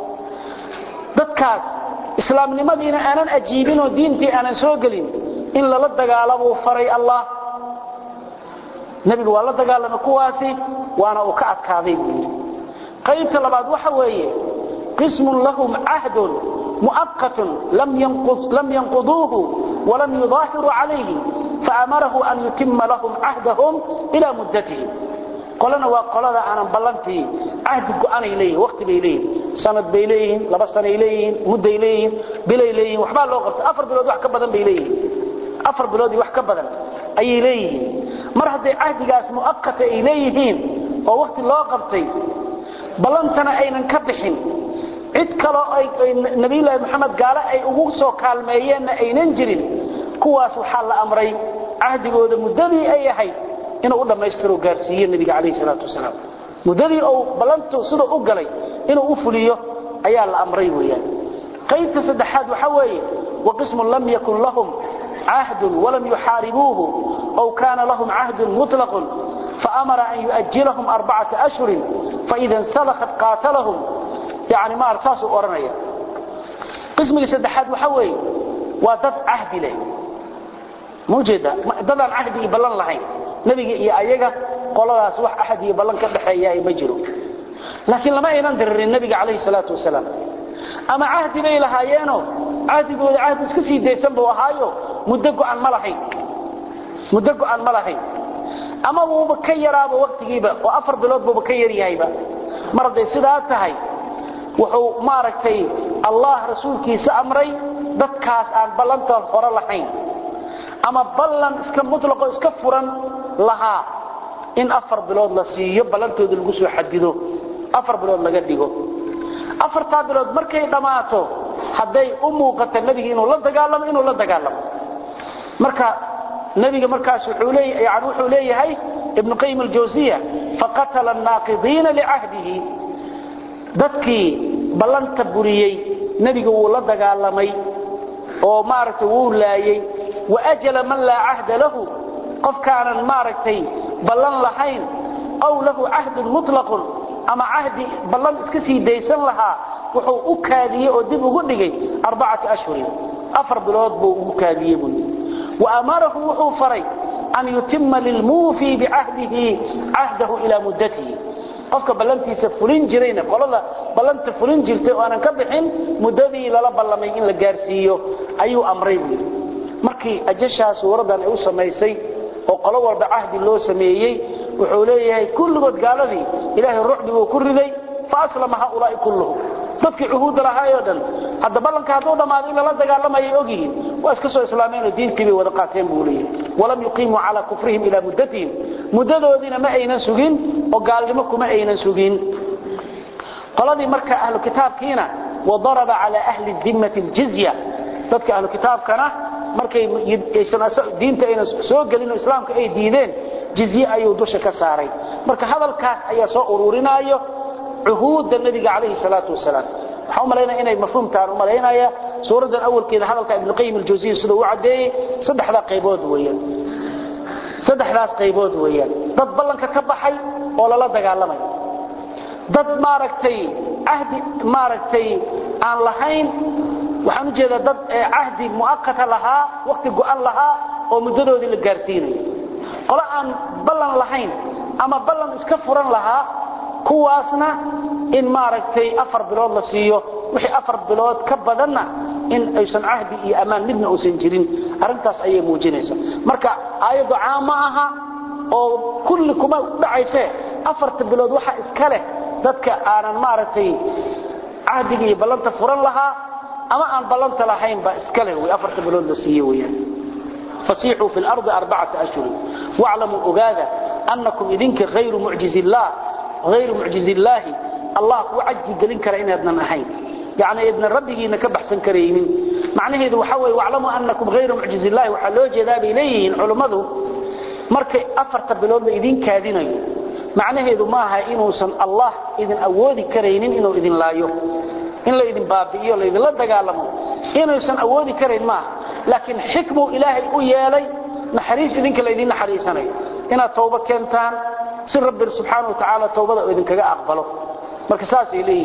dadkaas islaamnimadiina aanan ajiibin oo diintii aanan soo galin in la la dagaalamo faray Allah nabiga waa la dagaalamo kuwaasi waana uu ka adkaaday qaybta labaad waxa weeye qismun lahum ahdun muaqqatun lam yanqud lam yanquduhu wa lam yudahiru alayhi فأمره أن يتم لهم عهدهم إلى مدتهم قلنا وقلنا أنا بلنتي عهد أنا إليه وقت بإليه سنة بإليه لبس سنة إليه مدة إليه بلا إليه وحبال الله قلت أفر بلاد وحكا بدن بإليه أفر بلاد وحكا بدن أي إليه مرحب عهد قاس مؤقت إليهم ووقت الله قلتي بلنتنا أين نكبحين عد كلا النبي الله محمد قال أي أغوصوا كالميين أي ننجرين كواس وحال أمري عهد قود مدبي أي حي إنه قلنا ما يستروا قارسيين النبي عليه الصلاة والسلام مدبي أو بلنتو صدق أقلي إنه أفليه أيال أمري ويان قيد تسدحاد وحوي وقسم لم يكن لهم عهد ولم يحاربوه أو كان لهم عهد مطلق فأمر أن يؤجلهم أربعة أشهر فإذا انسلخت قاتلهم يعني ما أرساسوا أورانيا قسم يسدحاد وحوي وضد عهد له موجودة ضد العهد يبلن لهين نبي يا أيها قال صح أحد يبلن كدحيا يمجروا لكن لما ينذر النبي عليه الصلاة والسلام أما عهد بي لهايانو عهد بي عهد اسكسي ديسان بو أهايو مدقوا عن ملحي مدقوا عن ملحي أما هو بكيرا بوقت جيبا وأفر بلاد بكير يهيبا مرض سيدات هاي وحو ماركتي الله رسولك سأمري dadkaas aan balanta hore lahayn ama ballan iska mutlaq iska furan laha in afar bilood la siiyo balantooda lagu soo xadido afar bilood laga dhigo afarta bilood markay dhamaato haday u muuqato nabiga inuu la dagaalamo inuu la dagaalamo marka nabiga markaas wuxuu leeyahay yaani wuxuu leeyahay ibn qayyim al-jawziyya faqatala an-naqidin li'ahdihi dadkii ballanta buriyay nabiga uu la dagaalamay oo maaragtay uu laayay wa ajala man la ahda lahu qof kaanan maaragtay ballan lahayn aw lahu ahd mutlaq ama ahdi ballan iska sii deysan laha wuxuu u kaadiyay oo dib ugu dhigay arbacata ashhur afar bilood buu u kaadiyay wa amarahu wuxuu faray an yutimma lil mufi bi ahdihi ahdahu ila muddatihi qofka ballantiisa fulin jirayna qolada ballanta fulin jirtay oo aanan ka bixin muddadii lala ballamay in la gaarsiiyo ayuu amray markii ajashaas waradan ay u sameysay oo qolo walba ahdi loo sameeyay wuxuu leeyahay kulligood gaaladii ilaahay ruuxdigu ku riday faaslama haulaa kulluhum dadkii uhuud lahaayo dhan hadda ballanka haduu dhamaado in la dagaalamayo ogiin waa iska soo islaameen diintii bay wada qaateen buu leeyahay walam yuqimu ala kufrihim ila muddatihim muddadoodina ma aynan sugin oo gaalnimo kuma aynan sugin qoladii marka ahlu kitaabkiina wadaraba ala ahli dhimmati aljizya dadka ahlu kitaabkana markay diinta ayna soo galin islaamka ay diideen jizya ayuu dusha ka saaray marka hadalkaas ayaa soo ururinaayo عهود النبي عليه الصلاة والسلام حوم لنا إنه مفهوم تار وملينا يا سورة الأول كذا هذا ابن القيم الجوزي سلو وعدي صدح ذا قيبود ويا صدح ذا قيبود ويا ضد بلنك كبحي ولا لا دقالمي ضد ماركتي عهد ماركتي عن لحين وحنجي ضد عهد مؤقت لها وقت قال لها ومدده ذي الجارسيني قال عن بلن لحين أما بلن اسكفرا لها kuwaasna in maaragtay afar bilood la siiyo wixii afar bilood ka badanna in aysan ahdi iyo amaan midna uusan jirin arintaas ayay muujinaysaa marka aayadu caama aha oo kulli kuma dhacayse afarta bilood waxa iska leh dadka aanan maaragtay ahdiga iyo ballanta furan lahaa ama aan ballanta lahayn ba iska leh way afarta bilood la siiyo weeyaan fasiihu fil ardi arba'ata ashhur wa'lamu ugada annakum idinka ghayru mu'jizillah غير معجز الله الله هو عجز قلن كرا إن أدنا نحين يعني إذن ربه نكبحسن كريمين معنى هذا وحوي واعلموا أنكم غير معجز الله وحلوج ذاب إليه علماته مركي أفرت بلون إذن كاذين معنى هذا ماها إنه سن الله إذن أودي كريمين إنه إذن لا يوم إن لا إذن بابي ولا إذن لا دقالمه إنه سن أودي كريم ما لكن حكمه إلهي أيالي نحريس إذن كلا إذن نحريساني إنه توبة كنتان سر رب سبحانه وتعالى توبته إذن كذا أقبله مركزات إليه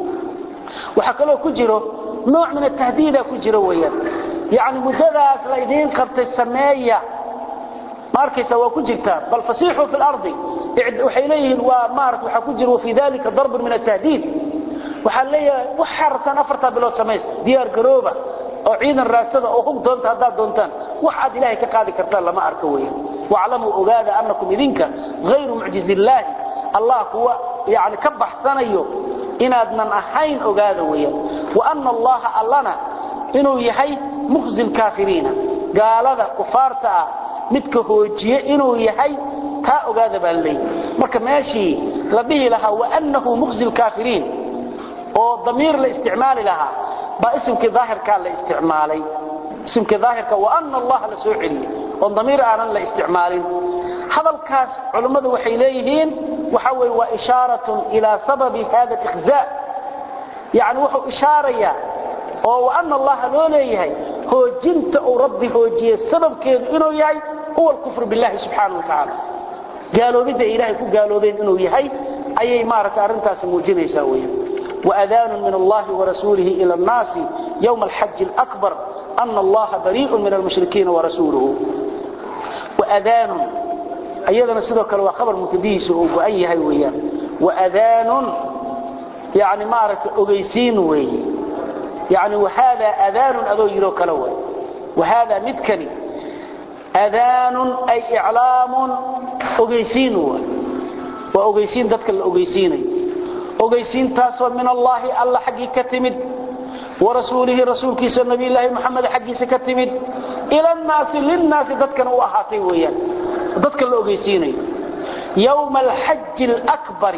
وحكله كجره نوع من التهديد كجره وياه يعني مدرس لإذن قبت السماية ماركس وكجرتا بل فصيحوا في الأرض وحيليه ومارك وحكجر وفي ذلك ضرب من التهديد وحليه وحرتا نفرتا بلو سميس ديار قروبة oo ciidan raadsada oo hub doonta hadaa doontaan wax aad ilaahay ka qaadi kartaan lama arko weeyaan wa'lamu ogaada annakum idinka ghayru mu'jizillahi allah huwa yaani ka baxsanayo inaadnan ahayn ogaada weeyaan wa anna allaha allana inuu yahay mukhzil kaafiriina gaalada kufaarta midka hoojiye inuu yahay ta ogaada baalay marka meeshii la dhihi lahaa wa annahu mukhzil kaafiriin oo damiir la isticmaali lahaa ba ismki daahirka la isticmaalay ismki daahirka wa anna allah la soo celiyo oo damiir aanan la isticmaalin hadalkaas culimadu waxay leeyihiin waxa way waa ishaaratu ila sababi hada ikhzaa yaani wuxuu ishaaraya oo anna allah loo leeyahay hoojinta oo rabbi hoojiye sababkeedu inuu yahay huwa al-kufr billahi subhanahu wa ta'ala gaaloobida ilaahay ku gaaloobeen inuu yahay ayay maarka arintaas muujinaysaa weeyaan وأذان من الله ورسوله إلى الناس يوم الحج الأكبر أن الله بريء من المشركين ورسوله وأذان أيضا نسيدك لو خبر متديس وأي هيوية وأذان يعني مارة أغيسين وي يعني وهذا أذان أذو يروك لوي وهذا مدكني أذان أي إعلام أغيسين وأغيسين ذاتك الأغيسيني وقيسين تاسوا من الله الله حقي كتمد ورسوله رسولك النبي الله محمد حقي سكتمد إلى الناس للناس ذاتك وأحاطي ويان ذاتك الأقيسيني يوم الحج الأكبر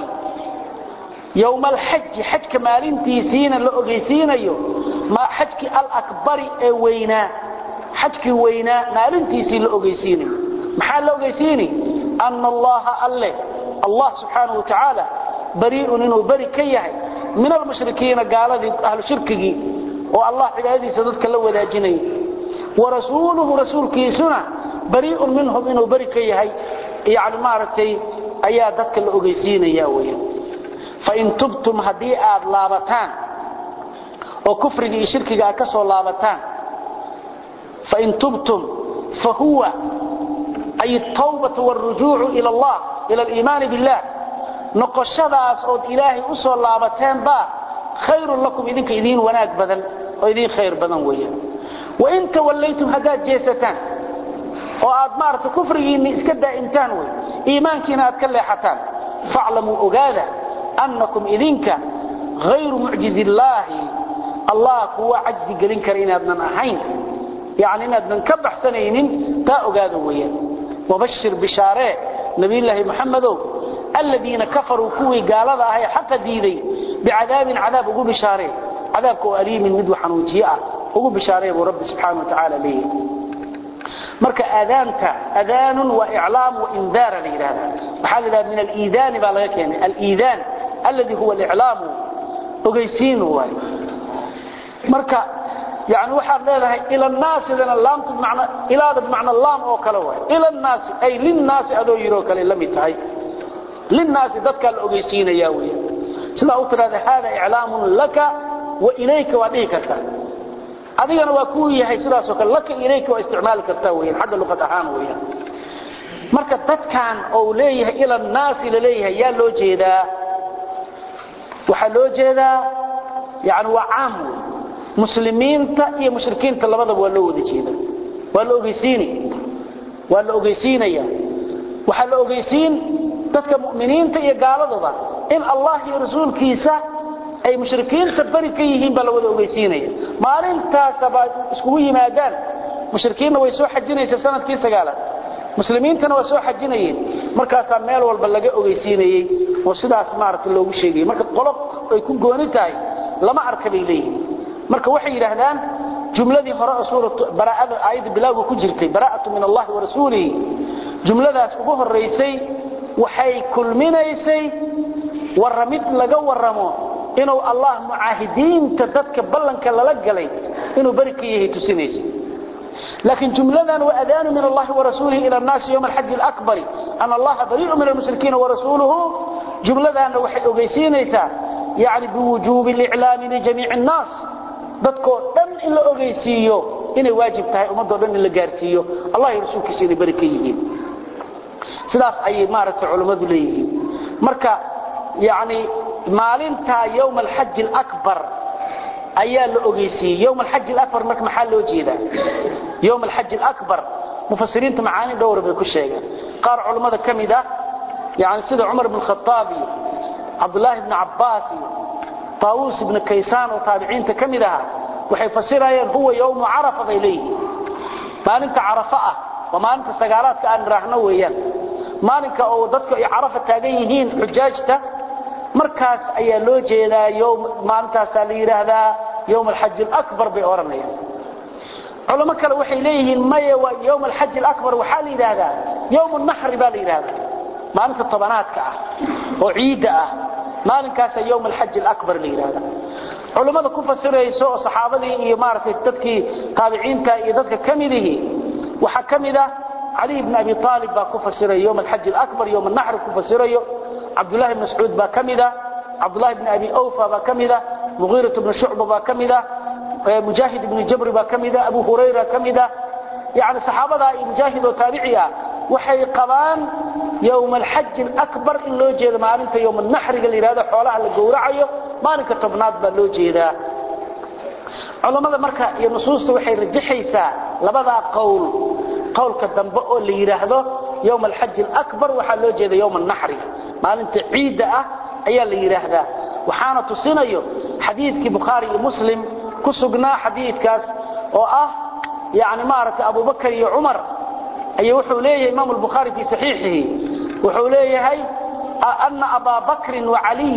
يوم الحج حج كمالين تيسين الأقيسيني ما حجك الأكبر وينا حجك وينا مالين تيسين الأقيسيني محال الأقيسيني أن الله الله الله سبحانه وتعالى بريء إنه بريء كيهي من المشركين قال أهل شركه والله عبادي سددك لو ذاجني ورسوله رسول كيسنا بريء منهم إنه بريء كيهي يعني مارتي أيادتك الأغيسين ياويا فإن تبتم هديئة لابتان وكفرك شركك أكسوا لابتان فإن تبتم فهو أي التوبة والرجوع إلى الله إلى الإيمان بالله نقشداس oo ilaahi u soo laabateen ba khayr lakum idinka idin wanaag badan oo idin khayr badan weeyaan wa inta wallaytum hada jeesatan oo aad maarta kufrigiina iska daa'imtaan way iimaankiina aad ka leexataan fa'lamu ogada annakum idinka غير معجز الله الله هو عجز gelin kara inaadnan ahayn yaani inaadnan ka baxsanaynin ta ogada weeyaan wabashir bishare nabi ilaahi muhammadow الذين كفروا كوي قال هذا هي حق ديدي بعذاب عذاب أقول بشاري عذاب كو أليم مدو حنوجيئة أقول بشاري ورب سبحانه وتعالى ليه مركا أذانك أذان وإعلام وإنذار لهذا بحال من الإيذان بالغيك يعني الإيذان الذي هو الإعلام وقيسين هو مركا يعني وحال لها إلى الناس إذن اللام بمعنى إلى بمعنى اللام أو كلوه إلى الناس أي للناس أدو يروك للم يتهي للناس ذاتك الأغيسين ياوية سلا أترى هذا إعلام لك وإليك وإليك أذينا وكوية هي سلا سوك لك إليك واستعمالك التاوية حق اللغة أحانوية مركة تتكان أوليه إلى الناس لليه يا لو جيدا وحلو جيدا يعني وعام مسلمين تأي مشركين تلبضا بولو دي جيدا والأغيسيني والأغيسيني وحلو أغيسين dadka mu'miniinta iyo gaaladaba in Allah iyo rasuulkiisa ay mushrikiinta bari ka yihiin bal wada ogeysiinaya maalintaas baa isku yimaadaan mushrikiinna way soo xajinaysa sanadkii sagaalaad muslimiintana waa soo xajinayeen markaas meel walba laga ogeysiinayay oo sidaas maartay loogu sheegay marka qolob ay ku gooni tahay lama arkabay leeyihiin marka waxay yiraahdaan jumladii hore suuratu baraa'ada aayad bilaagu ku jirtay baraa'atu min Allah wa rasuulihi jumladaas ugu horeysay waxay kulminaysay waramid laga waramo inuu Allah muaahidiinta dadka ballanka lala galay inuu barkiyahay tusinaysa laakiin jumladan wa adaan min Allah wa rasuulihi ila an-nas yawm al-hajj al-akbar an Allah bari'u min al-mushrikeen wa rasuluhu jumladan waxay ogeysiinaysaa yaani biwujubi al-i'lam li jami' an-nas dadko dhan in la ogeysiiyo inay waajib tahay ummadda dhan in la gaarsiiyo Allah iyo rasuulkiisa inay barkiyahay sidaas ay maaragtay culimadu leeyihiin marka yaani maalinta yawm al-hajj al-akbar ayaa la ogeysiyay yawm al-hajj al-akbar marka maxaa loo jeedaa yawm al-hajj al-akbar mufassiriinta macaani dhowr bay ku sheegeen qaar culimada kamida yaani sida Umar ibn Khattab Abdullah ibn Abbas Tawus ibn Kaysan oo tabiiciinta kamida waxay fasirayeen huwa yawm Arafa bayleeyi maalinta Arafa ah wa maalinta sagaalaadka aan raahno weeyaan maalinka oo dadku ay Arafa taagan yihiin xujaajta markaas ayaa loo jeedaa yawm maalintaas la yiraahdaa yawm al-hajj al-akbar bi oranaya culama kale waxay leeyihiin maya waa yawm al-hajj al-akbar waxa la yiraahdaa yawm an-nahr ba la yiraahdaa maalinta tobanaadka ah oo ciida ah maalinkaas yawm al-hajj al-akbar la yiraahdaa culimada ku fasirayso saxaabadii iyo maartay dadkii tabiiciinta iyo dadka kamidii waxa kamida Ali ibn Abi Talib ba ku fasiray yawm al-hajj al-akbar yawm an-nahr ku fasirayo Abdullah ibn Mas'ud ba kamida Abdullah ibn Abi Awfa ba kamida Mughira ibn Shu'ba ba kamida Mujahid ibn Jabr ba kamida Abu Hurayra kamida yaani saxaabada iyo Mujahid oo tabiiciya waxay qabaan yawm al-hajj al-akbar in loo jeedo maalinta yawm an-nahr gal iraada xoolaha la gowracayo maalinka tobnaad ba loo jeedaa culimada marka iyo nusuusta waxay rajaxaysaa labada qowl qowlka dambe oo la yiraahdo yawm al-hajj al-akbar waxa loo jeedo yawm an-nahr maalinta ciida ah ayaa la yiraahdaa waxaana tusinayo xadiidkii Bukhari iyo Muslim ku sugnaa xadiidkaas oo ah yaani maarata Abu Bakr iyo Umar ay wuxuu leeyahay Imam al-Bukhari fi sahihihi wuxuu leeyahay anna Abu Bakr wa Ali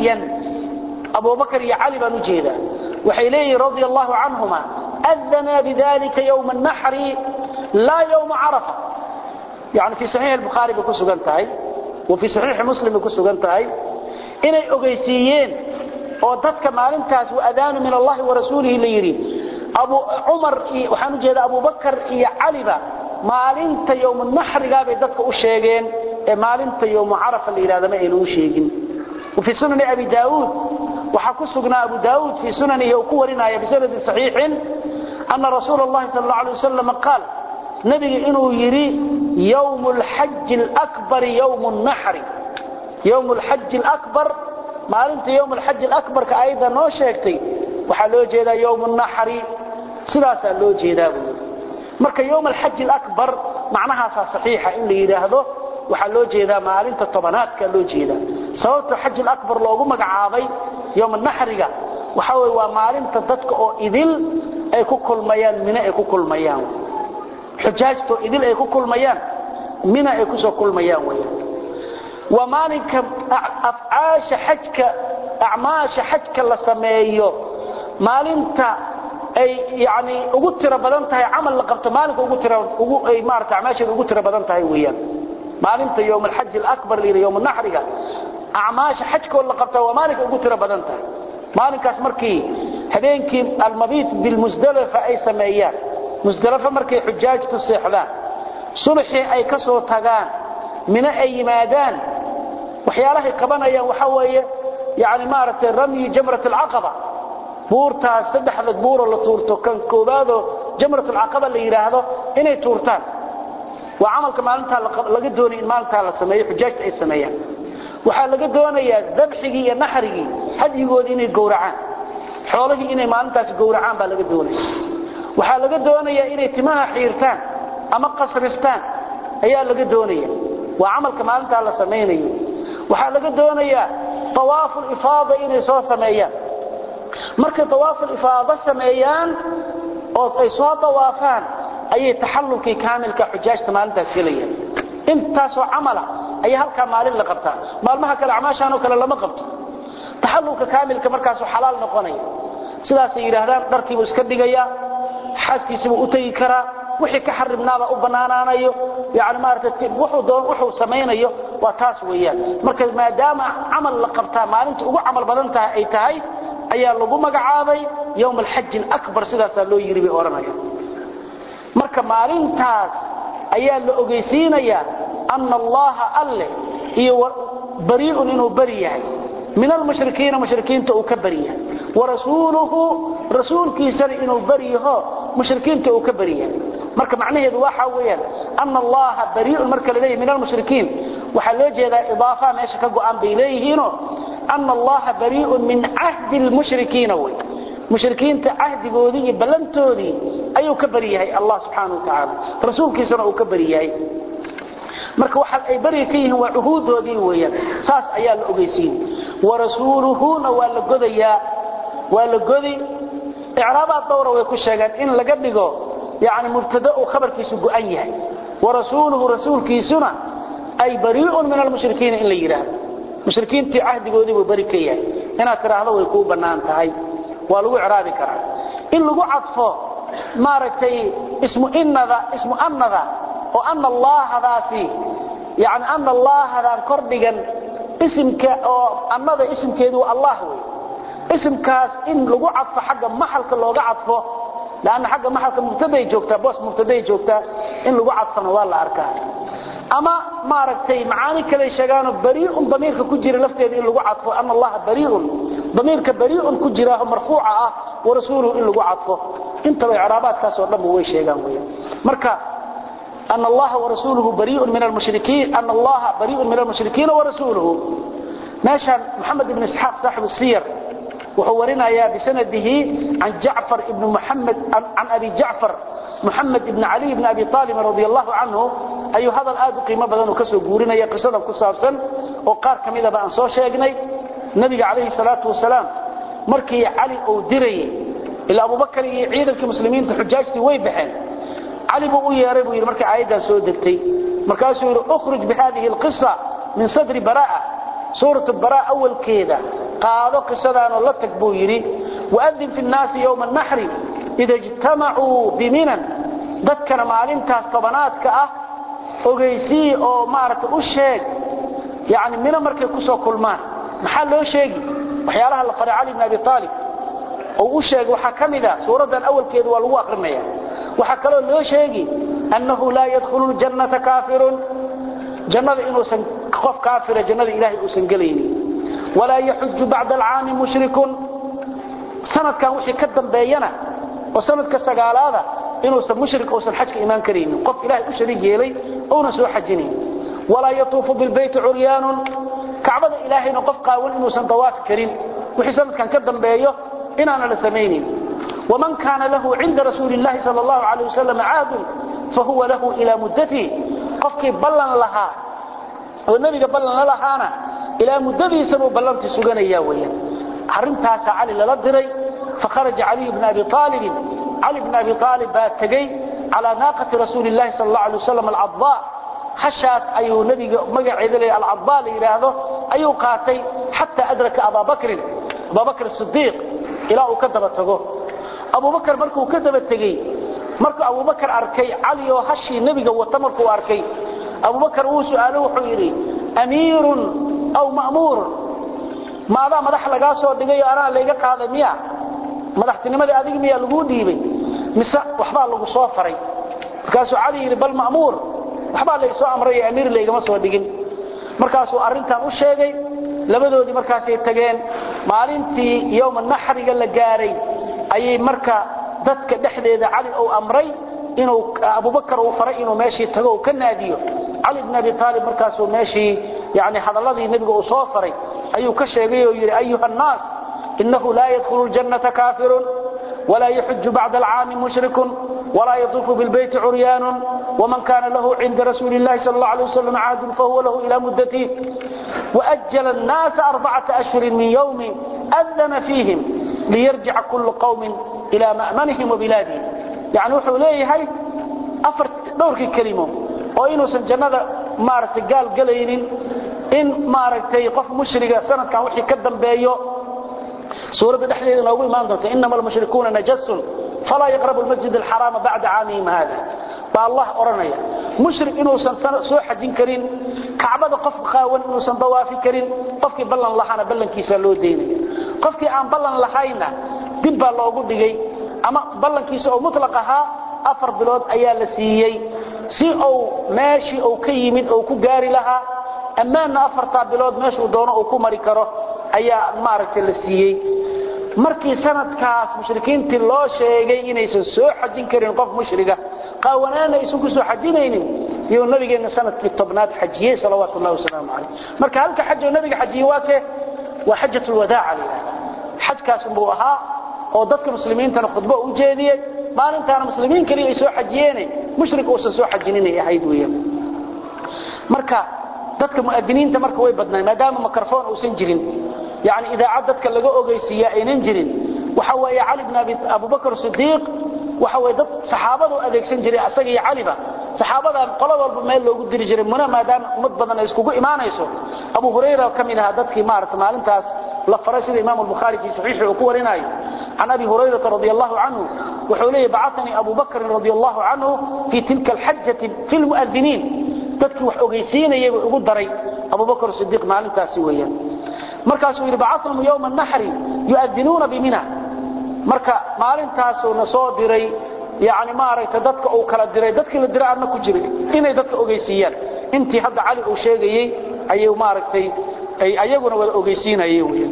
Abu Bakr iyo Ali banu jeeda waxay leeyahay radiyallahu anhuma adana bidalika yawm an-nahr la yawm Arafah يعني في صحيح البخاري ku sugan tahay وفي صحيح مسلم ku sugan tahay inay ogeysiiyeen oo dadka maalintaas wa adaan min Allah wa rasuulihi leeyiri Abu Umar waxaan u jeedaa Abu Bakr iyo Ali ba maalinta yawm an-nahr gaabay dadka u sheegeen ee maalinta yawm Arafah leeyiraahdo ay u sheegin وفي سنن أبي داود وحكو سجنا أبو داود في سننه وكورنا بسند صحيح أن رسول الله صلى الله عليه وسلم قال نبي إنه يري يوم الحج الأكبر يوم النحر يوم الحج الأكبر ما أنت يوم الحج الأكبر كأيضا نوشيكتي وحلو جيدا يوم النحر سلاسة لو جيدا مركا يوم الحج الأكبر معناها صحيحة إن يراهده وحلو جيدا ما أنت الطبانات كاللو جيدا سوات الحج الأكبر لوغو مقعابي يوم النحر وحاول ومالين تددك أو إذل أي كل ميان من أي كل ميان حجاجته إذل أي كل ميان من أي كل ميان ويان ومالك أفعاش حجك أعماش حجك اللي سميه مالين أي يعني أقتر بدنتها عمل لقبت مالك أقتر أي مارت أعماش أقتر بدنتها ويان مالين يوم الحج الأكبر لي يوم النحر أعماش حجك ولا قبته ومالك أقتر بدنته مالك أسمركي هذينك المبيت بالمزدلفة أي سميات مزدلفة مركي حجاج تصيح له صلحي أي كسر تغان من أي مادان وحياله قبنا وحوية يعني مارة رمي جمرة العقبة بورتا سدح ذا بور ولا تورتو كان كوبادو جمرة العقبة اللي يراهدو إني تورتان وعمل كمالنتها لقد دوني إن مالنتها لسمية حجاج أي سميات waxa laga doonayaa dabxigi iyo naxrigi hadigood inay gowracaan xoolahi inay maalintaas gowracaan baa laga doonayaa waxa laga doonayaa inay timaha xiirtaan ama qasristaan ayaa laga doonayaa waa amalka maalinta la sameeyo waxa laga doonayaa tawaaf al-ifaada inay soo sameeyaan marka tawaaf al-ifaada sameeyaan oo ay soo tawaafaan ayay taxallulkii kaamilka xujaajta maalintaas galayaan intaas oo amala ay halka maalin la qabtaa maalmaha kale acmaashan oo kale lama qabto taxallulka kaamilka markaas xalaal noqonay sidaas ay yiraahdaan dharkii uu iska dhigaya xaaskiisa uu u tagi kara wixii ka xaribnaaba u banaanaanayo yaani maartay wuxuu doon wuxuu sameeynayo waa taas weeyaan marka maadaama amal la qabtaa maalinta ugu amal badan tahay ay tahay ayaa lagu magacaabay yawm al-hajj al-akbar sidaas loo yiri bay oranaya marka maalintaas ayaa la ogeysiinaya أن الله أله بريء إنه بريه من المشركين مشركين تأكبريه ورسوله رسول كيسر إنه بريه مشركين تأكبريه مرك معناه ذواحة ويان أن الله بريء مرك لديه من المشركين وحلوجه ذا إضافة ما يشكقوا أن بإليه أن الله بريء من عهد المشركين وي mushrikiinta ahdigoodii iyo ballantoodii ayuu ka bariyahay Allah subhanahu wa ta'ala rasuulkiisana uu ka bariyahay marka waxa ay bari ka yihiin waa uhuudoodii weeyaan saas ayaa la ogeysiin wa rasuuluhuna waa la godaya waa la godi i'raabaad dowra way ku sheegan in laga dhigo yaani mubtada oo khabarkiisu go'an yahay wa rasuuluhu rasuulkiisuna ay bari'un min al-mushrikiin in la yiraahdo mushrikiintii ahdigoodii buu bari ka yahay ina tiraahdo way ku banaan tahay waa lagu i'raabi karaa in lagu cadfo maaragtay ismu innada ismu annada oo anna Allah hadaasi yaani anna Allah hadaan kordhigan ismka oo annada ismkeedu Allah way اسمكاس إن لغو عطف حق محلك لغو عطفه لأن حق محلك مبتدأ جوكتا بوس مبتدأ جوكتا إن لغو عطفنا والله أركان أما ما ركتي معاني كذا يشغانوا بريء ضميرك كجير لفتي إن لغو عطفه أن الله بريء ضميرك بريء كجيراه مرفوعة ورسوله إن لغو عطفه انت وإعرابات كاسو ربه ويشيغان ويا مركا أن الله ورسوله بريء من المشركين أن الله بريء من المشركين ورسوله ماشى محمد بن إسحاق صاحب السير وحورنا يا بسنده عن جعفر ابن محمد عن أبي جعفر محمد بن علي بن أبي طالب رضي الله عنه أي هذا الآد قيمة بدن وكسو قورنا يا قصة كسابسا وقار كميدة بأن صوشا يقني النبي عليه الصلاة والسلام مركي علي أو دري إلا أبو بكر يعيد المسلمين تحجاجتي ويبحن علي بقوا يا رب ويرمركي عايدا سودكتي مركاسو أخرج بهذه القصة من صدر براءة سورة البراء أول كيدا قالوا قصدان الله تكبو يري وأذن في الناس يوم النحر إذا اجتمعوا بمنا ذكر معلمتها طبنات كأه وقيسي أو مارة أشيك يعني منا مركي كسو كلمان محل أشيك وحيالها اللي قرأ علي بن أبي طالب أو أشيك وحكم ذا سورة الأول كيد والواق رمية وحكالوا له أشيك أنه لا يدخل الجنة كافر جنة إنه سنقف كافر جنة إلهي أسنقليني ولا يحج بعد العام مشرك سنة كان وحي كدن بينا وسنة كسقال هذا إنه مشرك أو سنحج إيمان كريم قف إلهي أشريك يلي أو نسو حجني ولا يطوف بالبيت عريان كعبد إلهي نقف قاول إنه سنطواف كريم وحي سنة كان كدن بينا إننا لسميني ومن كان له عند رسول الله صلى الله عليه وسلم عاد فهو له إلى مدته قفك بلن لها والنبي بلن لها إلى مدته سنو بلنتي سغنيا ويا arrintaas علي la diray فخرج علي بن ابي طالب علي بن ابي طالب باتجي على ناقه رسول الله صلى الله عليه وسلم العضاء خشاس ايو نبي مغعيده العضاء يراهدو ايو قاتي حتى ادرك ابا بكر ابو بكر الصديق الى او كدب تغو ابو بكر markuu kadab tagay markuu ابو بكر arkay علي oo hashi nabiga wata markuu arkay ابو بكر uu su'aalo wuxuu yiri amirun أو مأمور ماذا مدح لغا سو دغاي انا ليغا قاده ميا مدحتنimada adiga miya lagu dhiibay mise waxba lagu soo faray markaas Ali bal ma'mur waxba la soo amray amir leegama soo dhigin markaas uu arintan u sheegay labadoodii markaas ay tageen maalintii yawm an-nahriga la gaaray ayay marka dadka dhexdeeda Ali oo amray inuu Abu Bakar uu faray inuu meeshii tago oo ka naadiyo Ali ibn Abi Talib markaas uu meeshii يعني هذا الذي النبي أصوفري أيو كشيغي ويري أيها الناس إنه لا يدخل الجنة كافر ولا يحج بعد العام مشرك ولا يطوف بالبيت عريان ومن كان له عند رسول الله صلى الله عليه وسلم عاد فهو له إلى مدته وأجل الناس أربعة أشهر من يوم أذن فيهم ليرجع كل قوم إلى مأمنهم وبلادهم يعني وحو ليه هاي أفرت دورك الكلمة وإنه سنجنة مارت قال قليل إن مارتي قف مشرقة سنة كان وحي كدن بيو سورة دحليل نووي ما انتم إنما المشركون نجس فلا يقرب المسجد الحرام بعد عامهم هذا فالله أرنيا مشرك إنه سوء حجين كرين كعبة قف خاون إنه سنضوافي كرين قفك بلن لحانا بلن كيسا لو ديني قفك عن بلن لحاينا دبا الله قد دي أما بلن كيسا أو مطلقها أفر بلود أيال سيئي si oo meeshi oo ka yimid oo ku gaari laha amaana afarta bilood meeshu doono oo ku mari karo ayaa maaragtay la siiyay markii sanadkaas mushrikiintii loo sheegay inaysan soo xajin karin qof mushriga qaawanaana isu ku soo xajinaynin iyo nabigeena sanadkii tobnaad xajiyay salawaatu allah wasalaamu alayhi marka halka xajjo nabiga xajiyay waa ka waa xajjatul wadaa alayha xajkaas buu ahaa oo dadka muslimiinta khudbo u jeediyay maalintaana muslimiin kaliya ay soo xajiyeen mushrik oo soo xajinay ahayd weeyaan marka dadka muadiniinta marka way badnaa maadaama mikrofon uu san jirin yaani idaacad dadka laga ogeysiiyo aynan jirin waxa weeye Ali ibn Abu Bakr Siddiq waxa way dad saxaabadu adeegsan jiray asaga iyo Caliba saxaabada qolada walba meel loogu diri jiray muna maadaama ummad badan ay iskugu iimaanayso Abu Hurayra kamid ah dadkii maarta maalintaas la faray sida Imam al-Bukhari fi sahih uu ku warinayo an Abi Hurayra radiyallahu anhu wuxuu leeyahay ba'athani Abu Bakr radiyallahu anhu fi tilka al-hajjati fi al-mu'adhdhinin dadkii wax ogeysiinayay ugu daray Abu Bakr Siddiq maalintaas weeyaan markaas uu yiri ba'athahum yawm an-nahr yu'adhdhinuna bi Mina marka maalintaas uu soo diray yaani ma aragta dadka uu kala diray dadkii la diray aadna ku jiray inay dadka ogeysiiyaan intii hadda Ali uu sheegayay ayuu ma aragtay ay ayaguna wada ogeysiinayay weeyaan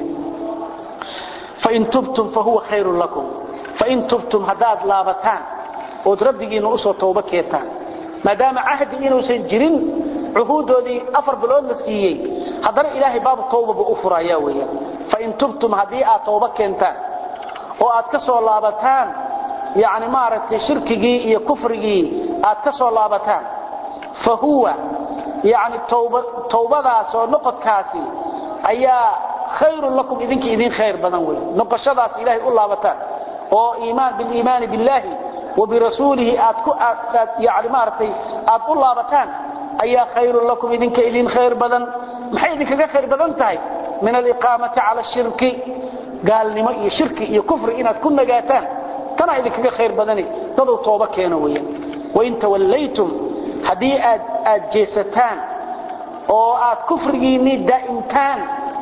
fa in tubtum fa huwa khayrun lakum fa in tubtum hadad laabatan oo rabbigiina u soo tooba keentaan maadaama ahdi inuu san jirin uhuudoodii afar bilood la siiyay hadana ilaahay baab tooba u furaya weeyaan fa in tubtum hadii aad tooba keentaan oo aad ka soo laabataan yaani ma aragtay shirkigii iyo kufrigii aad ka soo laabataan fa huwa yaani tooba toobadaas oo noqodkaasi ayaa khayrun lakum idinki idin khayr badan way noqoshadaas ilaahay u laabataan oo iimaan bil iimaan billahi wa bi rasuulihi aad ku aad yaani ma aragtay aad u laabataan ayaa khayrun lakum idinka idin khayr badan maxay idinka khayr badan tahay min al-iqamati ala ash-shirki gaalnimo iyo shirki iyo kufri inaad ku nagaataan tana idinka khayr badani dad oo tooba keeno weeyaan wa in tawallaytum hadii aad aad jeesataan oo aad kufrigiini daa'imtaan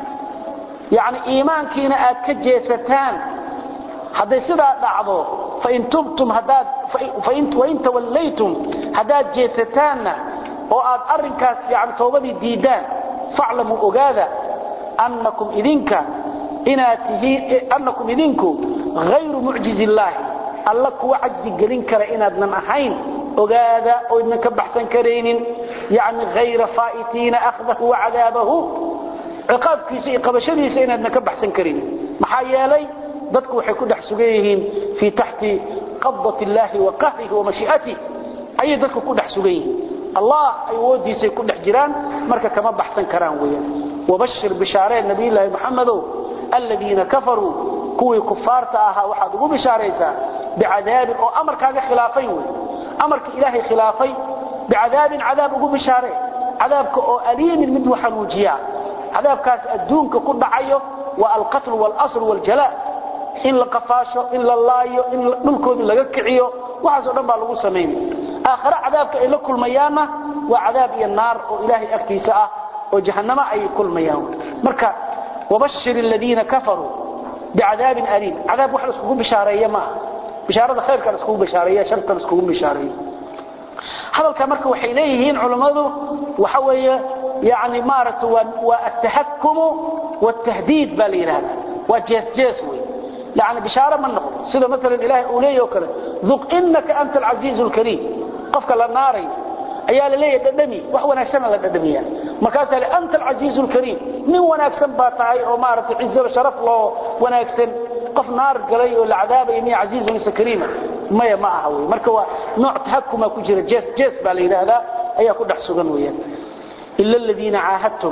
yaani iimaankiina aad ka jeesataan hadii sidaa dhacdo fa in tubtum hadad fa in wa in tawallaytum hadad jeesataanna oo aad arinkaas yaani toobadii diidaan fa'lamu ogaada annakum idinka inatihi annakum idinku ghayru mu'jizillah alla ku wajdi gelin kara inaadnan ahayn ogaada oo idin ka baxsan kareenin yaani ghayra faa'itina akhdahu wa 'adabahu ciqabkiisa iyo qabashadiisa inaadnan ka baxsan kareenin maxaa yeelay dadku waxay ku dhax sugeeyeen fi tahti qabdati Allah wa qahrihi wa mashi'atihi ay dadku ku dhax sugeeyeen Allah ay woodiisay ku dhax jiraan marka kama baxsan karaan weeyaan wabashir bishaare nabi Allah Muhammad الذين كفروا كوي كفارتها waxaad ugu bishaareysaa bi'adaab oo amarkaaga khilaafay amarka ilaahay khilaafay bi'adaab cadaab ugu bishaare cadaabka oo aliim mid waxanuujiya cadaabkaas adduunka ku dhacayo wa al-qatl wal-asr wal-jala in la qafaasho in la laayo in dhulkooda laga kiciyo waxaas oo dhan baa lagu sameeyay aakhira cadaabka ay la kulmayaana waa cadaab iyo naar oo ilaahay agtiisa ah oo jahannama ay kulmayaan marka وبشر الذين كفروا بعذاب أليم عذاب واحد اسكو بشاريه ما بشاره خير كان اسكو بشاريه شر كان اسكو بشاريه هذا كمركه waxay leeyihiin culimadu waxa weeye yaani maaratu wa at-tahakkum wa at-tahdid balirada wa jees jees way yaani bishara man noqdo sida mesela ilaahay uu leeyahay kale dhuq innaka anta al-aziz al-karim qofka la naaray ayaa la leeyahay dadami wax wanaagsan la dadamiya markaas ay anta al-aziz al-karim min wanaagsan baa tahay oo maartay cizo sharaf loo wanaagsan qof naar galay oo la cadaabay mi aziz wa karim ma ya ma aha way marka waa nooc tahakuma ku jira jees jees baa la yiraahdaa ayaa ku dhax sugan weeyaan illa alladina aahadtum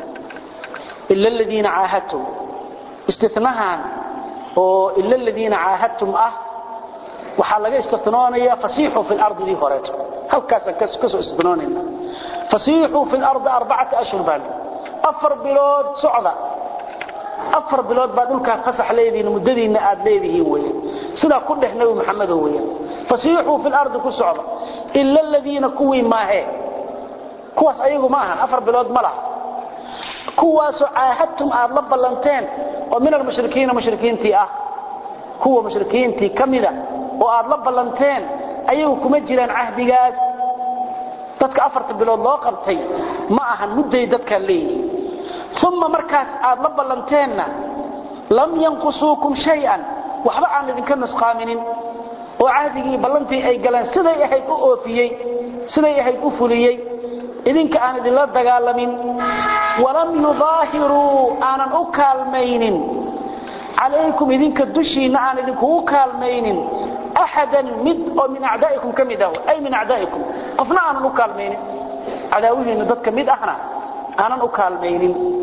illa alladina aahadtum istithnahan oo illa alladina aahadtum ah waxa laga istithnoonaya fasiixu fil ardi horeeto halkaas ka soo istithnoonayna fasiixu fil ardi arba'ata ashhur bal afar bilood socda afar bilood baa dhulka fasax leedina muddadiina aad leedihiin weeyaan sida ku dhexnay Muhammad weeyaan fasiixu fil ardi ku socda illa alladina kuwi maahe kuwaas ayagu maaha afar bilood ma laha kuwaas aahadtum aad la ballanteen oo min al-mushrikiina mushrikiintii ah kuwa mushrikiintii kamida oo aad la ballanteen ayagu kuma jiraan ahdigaas dadka afarta bilood loo qabtay ma ahan mudday dadka leeyihiin thumma markaas aad la ballanteena lam yanqusukum shay'an waxba aan idinka nusqaaminin oo ahdigii ballantii ay galaan siday ahayd u oofiyay siday ahayd u fuliyay idinka aan idin la dagaalamin walam yudahiru aanan u kaalmaynin عليكم إذنك الدشين عن إذنكو كالمين أحدا مد من أعدائكم كمده أي من أعدائكم قفنا عن نكالمين عداوين نددك مد أحنا أنا نكالمين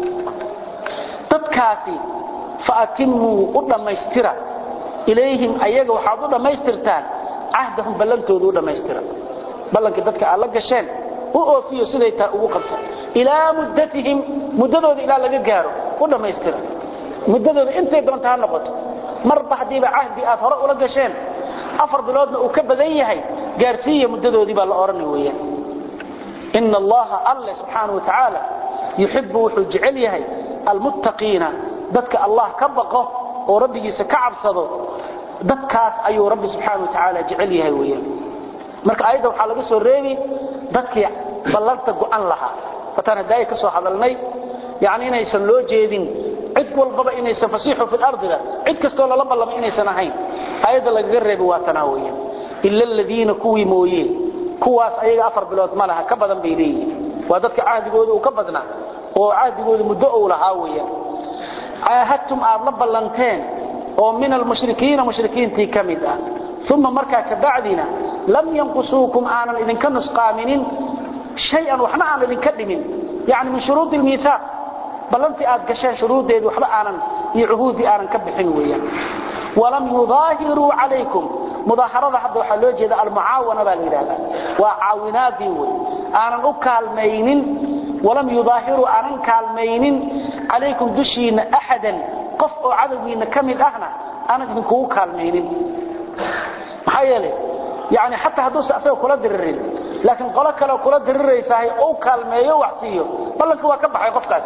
تدكاسي فأتموا قد ما يسترى إليهم أيها وحاضر ما يسترتان عهدهم بلنتوا ذو ما يسترى بلنك ذاتك الله قشان وأوفيوا سيديتا وقبتا إلى مدتهم مددوا إلى لقاروا ولا ما يسترى مددوا انت دونتها نقط مربح ديب عهدي آثراء ولا قشان أفر بلادنا وكبديهي قارسية مددوا ديب الله أرني وياه إن الله الله سبحانه وتعالى يحب وحجعليه المتقين ذاتك الله كبقه وربي سكعب صدو ذاتكاس أيو ربي سبحانه وتعالى جعليه وياه marka ayada waxa laga soo reebi dadkii ballanta go'an laha fatana daay ka soo hadalnay yaani inaysan loo jeedin cid walba inaysan fasiixo fil ardida cid kasto la ballam inaysan ahayn ayada laga reebi waa tanaawiya illa alladina kuwi mooyeen kuwaas ayaga afar bilood malaha ka badan bay leeyihiin waa dadka ahdigooda uu ka badna oo ahdigooda muddo oo lahaa weeyaan ahadtum aad la ballanteen oo min al mushrikiina mushrikiintii kamid ah ثم مركا كبعدنا لم ينقصوكم آنا إذن كنس قامنين شيئا وحنا آنا إذن كدمين يعني من شروط الميثاق بل أنت آدقشان شروط ديد وحنا آنا يعهود آنا كبحين ويا ولم يظاهروا عليكم مظاهرة حد وحلوجه ذا المعاونة بالإرادة وعاونات ديوي آنا أكالمين ولم يظاهروا آنا كالمين عليكم دشين أحدا قفوا عدوين كمل أهنا آنا إذن كو كالمين محيالي يعني حتى هدوس أسوه كلا دررين لكن قولك لو كلا درريساهي أو كالمية وحسيه بلنك هو كبحي قفكاس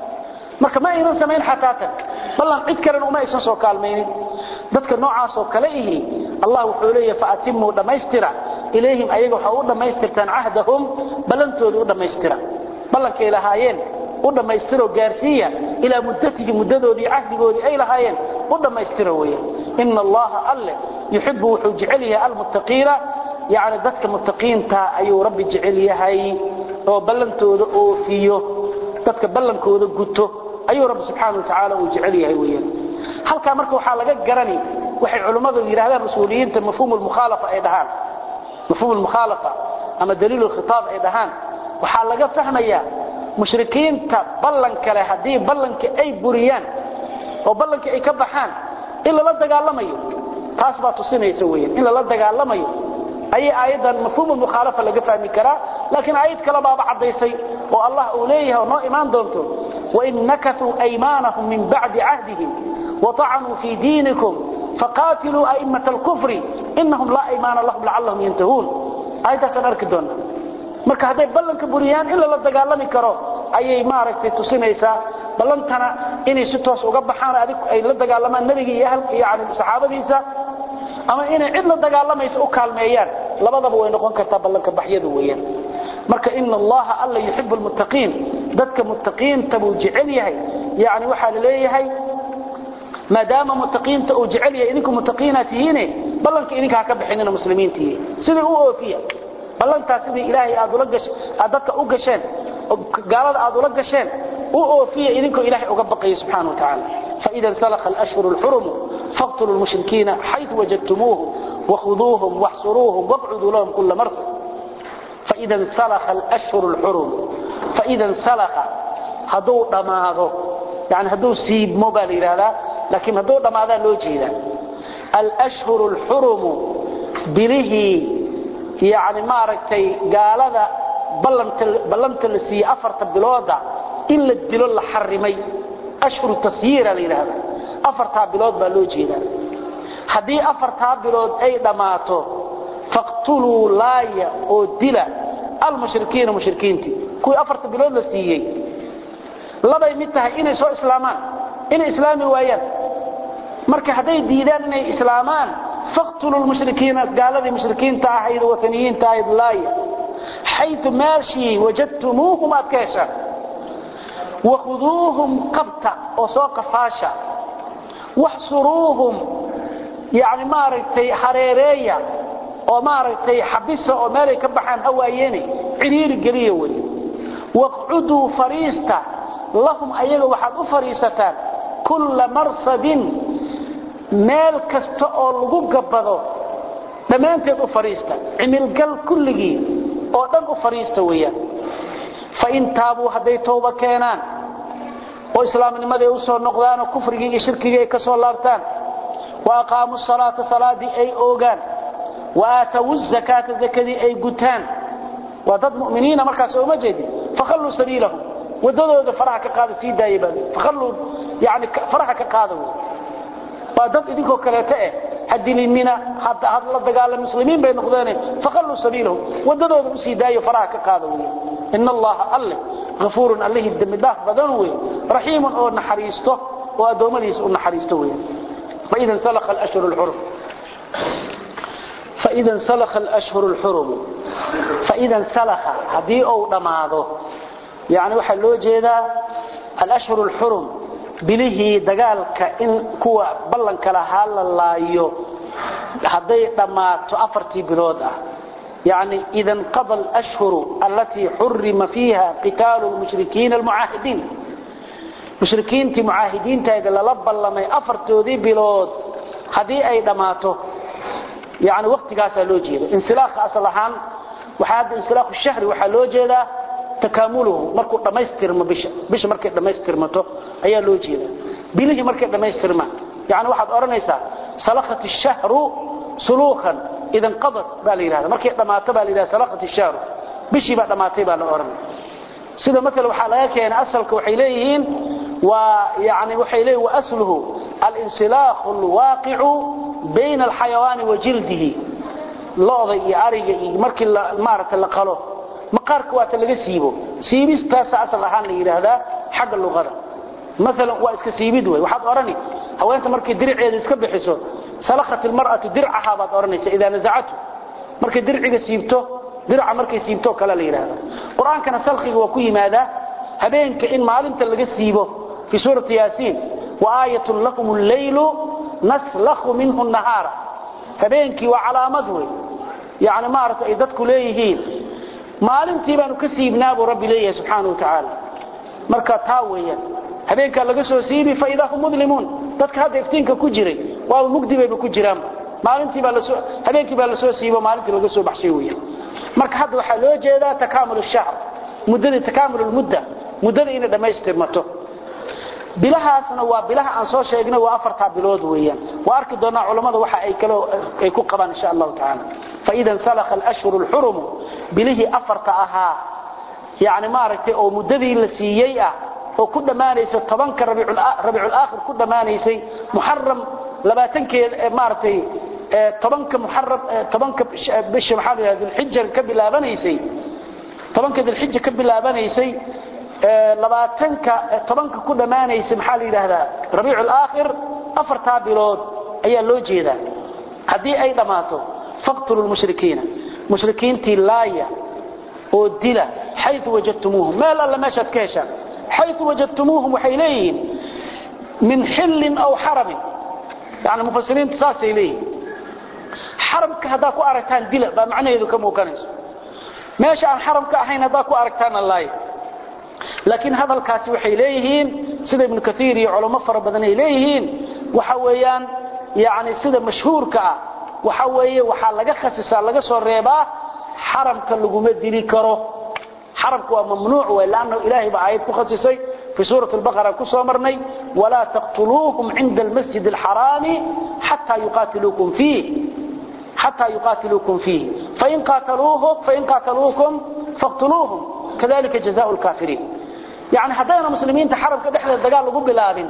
marka ma aynan sameyn xataatak ballan cid kale uma aysan soo kaalmeeynin dadka noocaas oo kale ihi Allah wuxuu leeyahay faatimu dhamaystira ilayhim ayaga waxa uu dhamaystirtaan ahdahum ballantoodu u dhamaystira ballanka ilaahayeen u dhamaystiro gaarsiya ila muddatihi muddadoodii ahdigoodii ay lahaayeen u dhamaystiro weeye inna allaha alla yuhibbu hujjaliha almuttaqiina yaani dadka muttaqiinta ayuu rabbi jecel yahay oo ballantooda oo fiyo dadka ballankooda guto ayuu rabbi subhanahu wa ta'ala uu jecel yahay weeyaan halka marka waxa laga garani waxay culimadu yiraahdaan rasuuliyiinta mafhuumul mukhalafa ay dhahaan mafhuumul mukhalafa ama daliilul khitaab ay dhahaan waxa laga fahmayaa mushrikiinta ballanka leh hadii ballanka ay buriyaan oo ballanka ay ka baxaan illa la dagaalamayo taas baa tusinaysa weeyaan illa la dagaalamayo ay aayadan mafhuumul mukhalafa laga fahmi karaa laakiin aayad kale baa cadeysay oo Allah uu leeyahay oo iimaan doonto wa in nakathu aymanahum min ba'di ahdihim wa ta'anu fi dinikum faqatilu a'immatal kufri innahum la aymana lahum la'allahum yantahun aayadaas arki doona marka haday ballanka buriyaan illa la dagaalami karo ayay maaragtay tusinaysaa ballantana inay si toos uga baxaan adig ay la dagaalamaan nabiga iyo ahlka yaani saxaabadiisa ama inay cid la dagaalamayso u kaalmeeyaan labadaba way noqon kartaa ballanka baxyadu weeyaan marka inna allaha alla yuhibbul muttaqiin dadka muttaqiin tabu jecel yahay yaani waxa la leeyahay maadaama muttaqiinta uu jecel yahay idinku muttaqiinatihiin ballanka idinka ka bixinina muslimiintii sidii uu oofiya ballantaas sidii ilaahay aad ula gashay dadka u gasheen gaalada aad ula gasheen uu oofiya idinku ilaahay uga baqay subhanahu wa ta'ala fa idan salakha al-ashhur al-hurum faqtulul mushrikeena haythu wajadtumuuhum وخذوهم واحصروهم وابعدوا لهم كل مرصد فإذا انسلخ الأشهر الحرم فإذا انسلخ هدو دماغه يعني هدو سيب مبالي هذا لكن هدو دماغه لو جيدا الأشهر الحرم بله يعني ما ركتي قال هذا بلنت لسي أفرت بلوضة إلا الدلول الحرمي أشهر التسيير لهذا أفرت بلوضة لو جيدا hadii afarta bilood ay dhamaato faqtulu laaya oo dila al mushrikiina mushrikiinti kuwi afarta bilood la siiyay labay mid tahay inay soo islaamaan inay islaami waayaan marka haday diidaan inay islaamaan faqtulu al mushrikiina gaaladii mushrikiinta ahayd wataniyiinta ahayd laaya haythu maashi wajadtumuhum akasha wa khuduuhum qabta oo soo qafaasha wahsuruhum يعني ما رأيتي حريرية وما رأيتي حبسة ومالي كبحان هواييني عرير قريوي واقعدوا فريستا لهم أيها وحد فريستان كل مرصد meel kasta oo lagu gabado dhamaanteed u fariista cimil gal kulligii oo dhan u fariista weeyaan fa in taabu haday tooba keenaan oo islaamnimada u soo noqdaan oo kufriga iyo shirkiga ay ka soo laabtaan wa aqaamu salaata salaadi ay oogaan wa aatawu zakata zakadi ay gutaan wa dad mu'miniina markaas oo ma jeedin fakhallu sabiilahum wadadooda faraha ka qaada si daayibaan fakhallu yaani faraha ka qaado waa dad idinkoo kaleeta eh hadilimina hadda had la dagaalan muslimiin bay noqdeen fakhallu sabiilahum wadadooda u sii daayo faraha ka qaado inna allaha alla ghafuurun alayhi damdaaf badan way rahiimun oo naxariisto oo adoomadiisa u naxariisto way فإذا سلخ الأشهر الحرم فإذا سلخ الأشهر الحرم فإذا سلخ هذه أو دماده يعني waxa loo jeeda الأشهر الحرم bilihi dagaalka in kuwa ballan kala halaayo haday dhamaato afartii bilood ah يعني إذا انقضى الأشهر التي حرم فيها قتال المشركين المعاهدين مشركين تي معاهدين تايد للب لما أفرتودي بلود هذه أي دماته يعني وقت قاسا لو جيدا انسلاخ أصلحان وحاد انسلاخ الشهر وحا لو جيدا تكامله مركو دميسترما بش بش مركو دميسترمته أي لو جيدا بيليه مركو دميسترما يعني واحد أرنيسا سلخت الشهر سلوخا إذا انقضت بالي هذا مركو دماته بالي هذا سلخت الشهر بشي بعد دماته بالي أرني سيدا مثل وحالاك يعني أسلك وحيليهين ويعني وحيليه وأسله الانسلاخ الواقع بين الحيوان وجلده لوضي ياريغ markii la maarta la qalo maqaarka waa laga siibo siibistaas asal ahaan la yiraahdo xagga luqada مثلا waa iska siibid way waxaad orani haweenta markii diriceeda iska bixiso salakhat almar'atu dir'aha baad oranaysa ida naza'atu markii dirciga siibto dirca markii siibto kala la yiraahdo quraankana salkhiga waa ku yimaada habeenka in maalinta laga siibo fi suurati yaasiin wa ayatun lakum al-laylu naslakhu minhu an-nahara habeenkii waa calaamad way yaani ma aragto ay dadku leeyihiin maalintii baanu ka siibnaa buu rabbi leeyahay subhanahu wa ta'ala marka taa weeyaan habeenka laga soo siibi faydahum mudlimun dadka hadda iftiinka ku jiray waa mugdi bay ku jiraan maalintii baa la soo habeenkii baa la soo siibo maalintii laga soo baxshay weeyaan marka hadda waxa loo jeedaa takaamul shahr muddada takaamul mudda muddada in dhameystirmato bilahaasna waa bilaha aan soo sheegnay waa afarta bilood weeyaan waa arki doona culimada waxa ay kale ay ku qabaan insha Allah ta'ala fa idan salakha al-ashhur al-hurum bilihi afarta aha yaani ma aragtay oo muddadii la siiyay ah oo ku dhamaanayso tobanka rabiul rabiul aakhir ku dhamaanaysay muharram labaatankeed ma aragtay tobanka muharram tobanka bisha maxaa dhul hijja ka bilaabanaysay tobanka dhul hijja ka bilaabanaysay labaatanka tobanka ku dhamaanaysay maxaa la yiraahdaa rabiul aakhir afarta bilood ayaa loo jeedaa hadii ay dhamaato faqtulul mushrikiina mushrikiinti laaya oo dila haythu wajadtumuhum ma la ma shad keesha haythu wajadtumuhum waxayleeyin min hill aw haram yani mufassirin tasaasayleeyin haramka hada ku aragtaan dila ba macnaheedu ka muuqanayso meesha aan haramka ahayn hada ku aragtaan allah laakiin hadalkaasi waxay leeyihiin sida ibn kathir iyo culimo fara badan ay leeyihiin waxa weeyaan yaani sida mashhuurka ah waxa weeye waxa laga khasisa laga soo reebaa haramka lagu ma dili karo haramku waa mamnuuc waa laana ilaahi ba ayad ku khasisay fi suurati al-baqara ku soo marnay wala taqtuluhum 'inda al-masjid al-haram hatta yuqatilukum fihi hatta yuqatilukum fihi fa in qataluuhum fa in qataluukum faqtuluhum كذلك جزاء الكافرين يعني حدانا مسلمين تحرم كدخل الدغال لو بلابين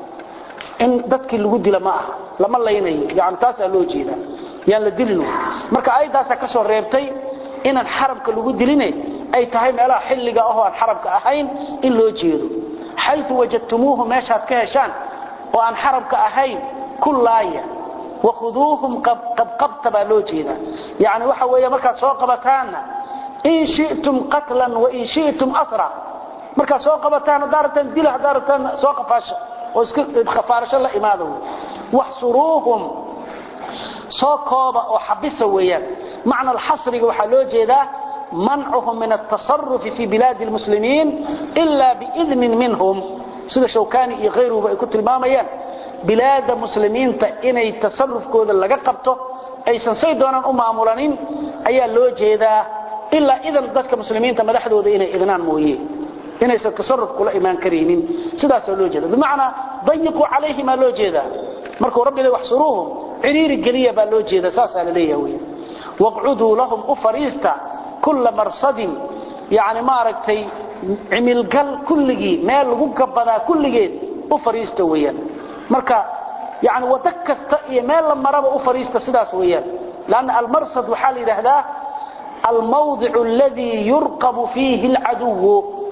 ان ددك لو ديلا ما لما لينay يعني taas loo jeeda yaan la dilino marka aydaas ka soo reebtay in xaramka lagu dilinay ay tahay meelaha xilliga ah oo aan xaramka ahayn in loo jeedo haythu wajadtumuhu meeshaad ka heshaan oo aan xaramka ahayn kullaaya wakhuduuhum qabqabta loo jeeda yani waxa weeye marka soo qabataana إن شئتم قتلا وإن شئتم أسرا مركا سوق بتان دارتان دله دارتان سوق فاشا وخفارش الله إماده واحصروهم سوقوبا وحبسوا ويان معنى الحصر وحلو جيدا منعهم من التصرف في بلاد المسلمين إلا بإذن منهم سيده شوكاني غيره كنت الماميان bilaada muslimiinta inay tasarrufkooda laga qabto aysan say doonaan u maamulanin ayaa loo jeedaa illa idan dadka muslimiinta madaxdooda inay idnaan mooyee inaysan tasarruf kula imaan kareenin sidaas loo jeedaa bimaana dayiqu alayhi ma loo jeedaa markuu rabbi wax suruuhum ciriiri galiya baa loo jeedaa saas la leeyahay waq'udu lahum ufarista kull marsadin yaani ma aragtay cimil gal kulligi meel lagu gabadaa kulligeed ufarista weeyaan marka يعني ودكست ميل مربا افريست سداس ويان لان المرصد وحال يرهدا الموضع الذي يرقب فيه العدو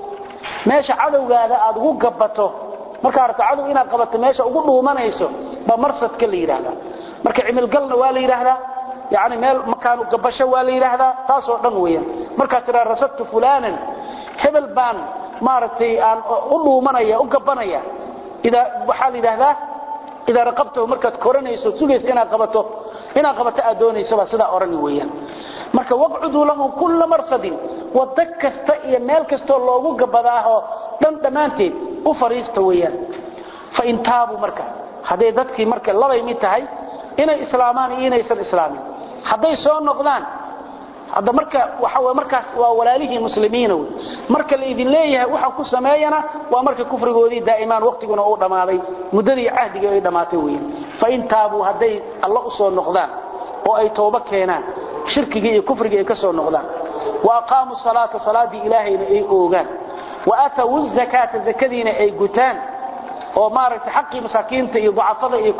ماشي عدوغادا اد ugu gabato marka arta cadow inaad qabato meesha ugu dhuumanayso ba marصad ka leeyahay marka cimil galna waa la yiraahdaa yaani meel makaanu gabasho waa la yiraahdaa taas oo dhan weeyaan marka tira rasatu fulanan hebel baan maartay aan u dhuumanaya u gabanaya ida waxa la yiraahdaa إذا رقبته مركز كورنيسو سوغيس إنا قبته إنا قبته أدوني سبا سدا أوراني ويان مركز وقعدوا لهم كل مرصد ودكست إيا مالكستو اللوغو قبضاهو دم دمانتي أفريستو ويان فإن تابوا مركز هذا يددكي مركز الله يميتهي إنا إسلامان إنا إسان إسلامي هذا يسون نقضان هذا مركز وحوى مركز وولاليه مسلمين مركز الإذن ليه وحا كسماينا ومركز كفر قودي دائما وقت يكون أوضا ماضي مدري عهد يقول ماتوين فإن تابوا هذي الله أصول نقضان وأي توبك هنا شرك كفر كسول نقضان وأقاموا الصلاة صلاة إلهي أي أوغان وآتوا الزكاة الزكاة أي قتان ومارك حقي مساكين تي ضعفضة أي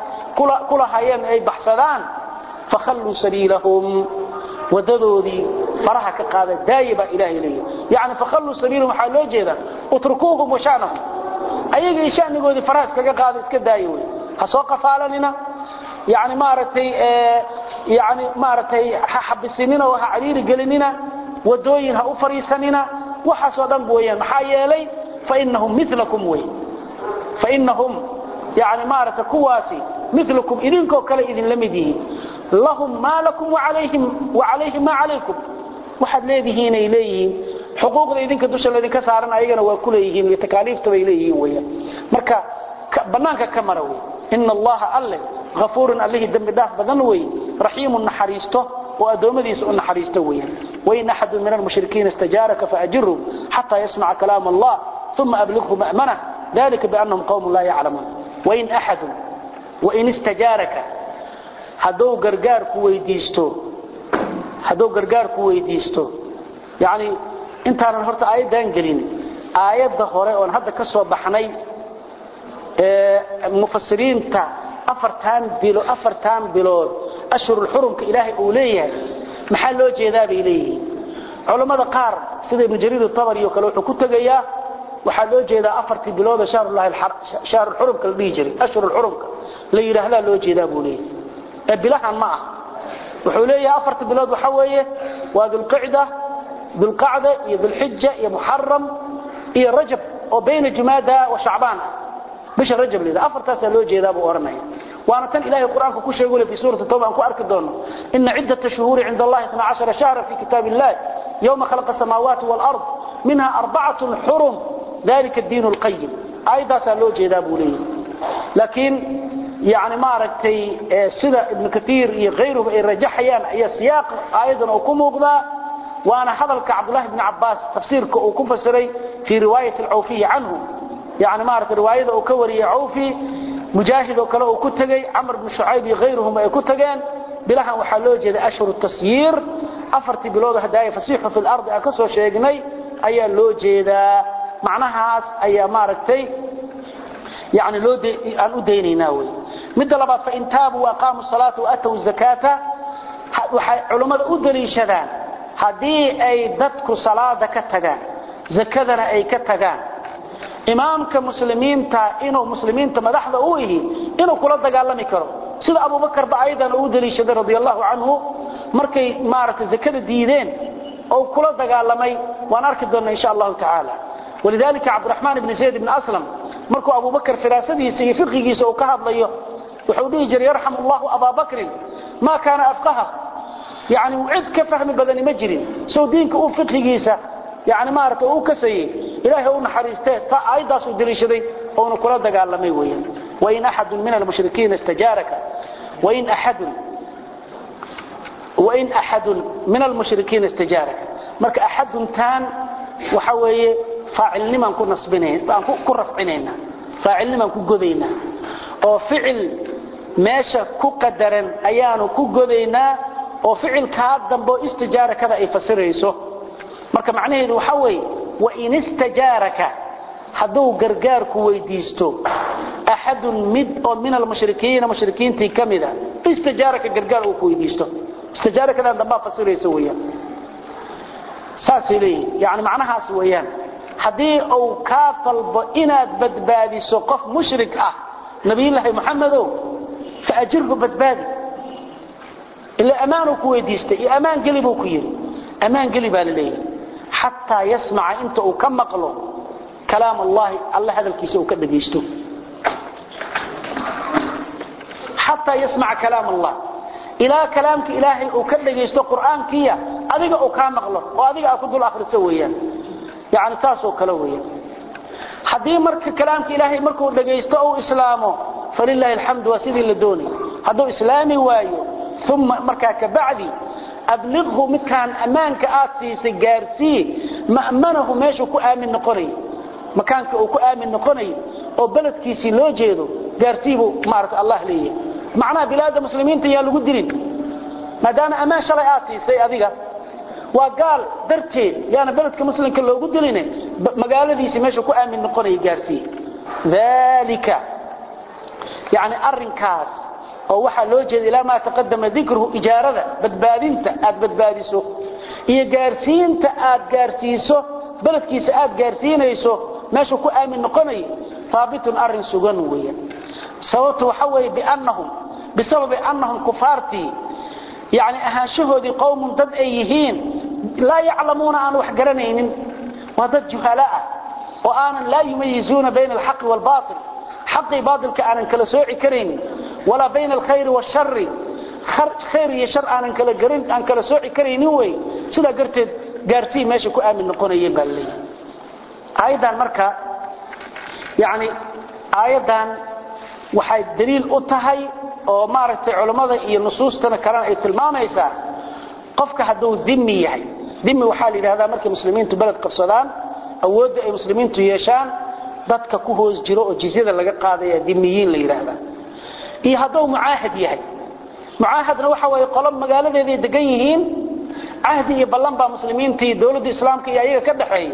كل حيان أي بحثدان فخلوا سبيلهم وددودي فرحة كقادة دايبة إلهي لي يعني فخلوا سبيلهم حالو جيدا اتركوهم وشانهم أيها إشان يقول فرحة كقادة اسك دايوي هسوق فعلننا يعني مارتي آه يعني مارتي حبسيننا وحعرير قلننا ودوين هأفريسننا وحسودا بويا محايا لي فإنهم مثلكم وي فإنهم يعني مارت كواسي مثلكم إذنكو كلا إذن لمديه لهم ما لكم وعليهم وعليهم ما عليكم واحد ليدهين إليهم حقوق إذنك دوش الذي كسارنا أيضا وكليهم لتكاليف تبيليهم ويا مركا بنانك كمروي إن الله أله غفور عليه الدم داف بدنوي رحيم نحريسته وأدوم ذي سؤال نحريسته ويا وإن أحد من المشركين استجارك فأجره حتى يسمع كلام الله ثم أبلغه مأمنه ذلك بأنهم قوم لا يعلمون وإن أحد وإن استجارك هدو غرغار كويديستو هدو غرغار كويديستو يعني انت انا هرت ايدان غلين ايده هره oo hadda ka soo baxnay ee mufassiriinta afartan bilo afartan bilood ashhurul hurumka ilaahay uu leeyahay maxaa loo jeedaa bay leeyihiin culimada qaar sida ibn jarir at-tabari oo kale wuxuu ku tagayaa waxa loo jeedaa afartii bilood shahrul shahrul hurumka la dhigi jiray ashhurul hurumka la yiraahdo loo jeedaa buu leeyahay bilahan ma ah wuxuu leeyahay afartii bilood waxa weeye waa dul qicda dul qacda iyo dul hijja iyo muharram iyo rajab oo bayna jumada wa shacban bisha rajab leeda afartaas loo jeedaa buu oranay waana tan ilaahay quraanka ku sheegay fi suurada tawba aan ku arki doono inna ciddata shuhuri inda allah اثنا عشر shahra fi kitabillah yawma khalaqa samawati wal ard minha arba'atun hurum ذلك الدين القيم ايضا لو jeedaa buu leeyahay laakiin يعني ما ركتي سيدة ابن كثير غيره يرجحيان اي سياق ايضا او كموقدا وانا حضرك عبد الله بن عباس تفسيرك او كفسري في روايه العوفي عنه يعني ما رت روايه او كوري عوفي مجاهد او كله او كتغي عمرو بن شعيب غيرهم اي كتغان بلها waxa loo jeeday ashhur at-tasyir afarti bilood hadaay fasiixu fil ard ka soo sheegnay ayaa loo jeedaa macnahaas ayaa ma ragtay يعني لو دي ان ودينينا وي مد لباد فان تابوا واقاموا الصلاه واتوا الزكاه علماء ودليشدان hadii ay dadku salaada ka tagaan zakadana ay ka tagaan imaamka muslimiinta inuu muslimiinta madaxda u yahay inuu kula dagaalami karo sida Abu Bakar baaydan uu daliishaday radiyallahu anhu markay maartay zakada diideen oo kula dagaalamay waan arki doonaa insha Allah ta'ala ولذلك عبد الرحمن بن زيد بن أسلم markuu Abu Bakar firaasadiisa iyo fiqigiisa uu ka hadlayo wuxuu dhigi jiray yarhamullahu Abu Bakr ma kana afqaha يعني وعد كفهم بدني مجرين سو دينك او فقهيسا يعني ما ارته او كسي الهي او نحريسته فايداس ودريشدي او كلا دغالمي ويان وإن أحد من المشركين استجارك وإن أحد وإن أحد من المشركين استجارك مرك أحد تان وحوي فاعل لما نكون نصبنين كن رفعنينا فاعل لما نكون قذينا أو فعل ماشى كقدرا أيانو كقذينا أو فعل كادم بو استجارة كذا يفسر يسوه مرك معناه إنه حوي وإن استجارك حدو قرقار كويديستو أحد مد أو من المشركين مشركين تي كمذا استجارك قرقار كويديستو استجارك هذا عندما فسر يسويا ساسي لي يعني معناها سويان حدي أو كاطلب إناد بدبادي سقف مشرك أه نبي الله محمد فأجره بدبادي إلا أمانه كويديسته أمان قلبه كير أمان قلبه لليه حتى يسمع أنت وكم مقله كلام الله الله هذا الكيس وكذا جيسته حتى يسمع كلام الله إلى كلامك إلهي وكذا جيسته قرآن كيا أذيك وكم مقله وأذيك أكد الآخر سويا يعني تاسو كلويا حدي مرك كلامك إلهي مركو دغيسته أو إسلامه فلله الحمد وسيدي للدوني هذا إسلامي وايو ثم مركا كبعدي أبلغه مكان أمانك آتي سجارسي مأمنه ماشو كو آمن نقري مكانك أو كو آمن نقري أو بلد كيسي لو جيدو جارسيبو مارك الله ليه معناه بلاد المسلمين تيالو قدرين ما دام أمان شرعي آتي سي أذيك وقال درتي لأن بلدك مسلم كله قدرين مقالة دي سماشو كو آمن نقري جارسي ذلك يعني أرنكاس oo waxa loo jeeday ila ma taqaddama dhikruhu ijaarada badbaadinta aad badbaadiso iyo gaarsiinta aad gaarsiiso baladkiisa aad gaarsiinayso meesha ku aamin noqonay faabitun arin sugan weeyaan sababtu waxa weey biannahum bisabab annahum kufarti yani ahaashahoodi qowm dad ay yihiin la yaclamuuna aan wax garanaynin wadad juhalaa oo aan la yumayizuna bayna alhaq wal baatil حقي باطل كأن كلا سوعي كريني ولا بين الخير والشر خير يشر أن كلا جرين أن كلا سوعي كريني وي سلا قرت جارسي ماشي كو آمن نقوني باللي أيضا مركا يعني أيضا وحي دليل أطهي أو معرفة علماء النصوص تنكران أي تلمام يسا قفك حدو ذمي يعني ذمي وحالي لهذا مركا مسلمين تبلد قبصدان أود أي مسلمين تيشان dadka ku hoos jiro oo jizada laga qaadaya dimiyiin la yiraahdo iyo hadoo muaahad yahay muaahadna waxa way qolab magaaladeedii degan yihiin ahdi iyo ballan ba muslimiintii dawladda islaamka iyo ayaga ka dhaxeeyay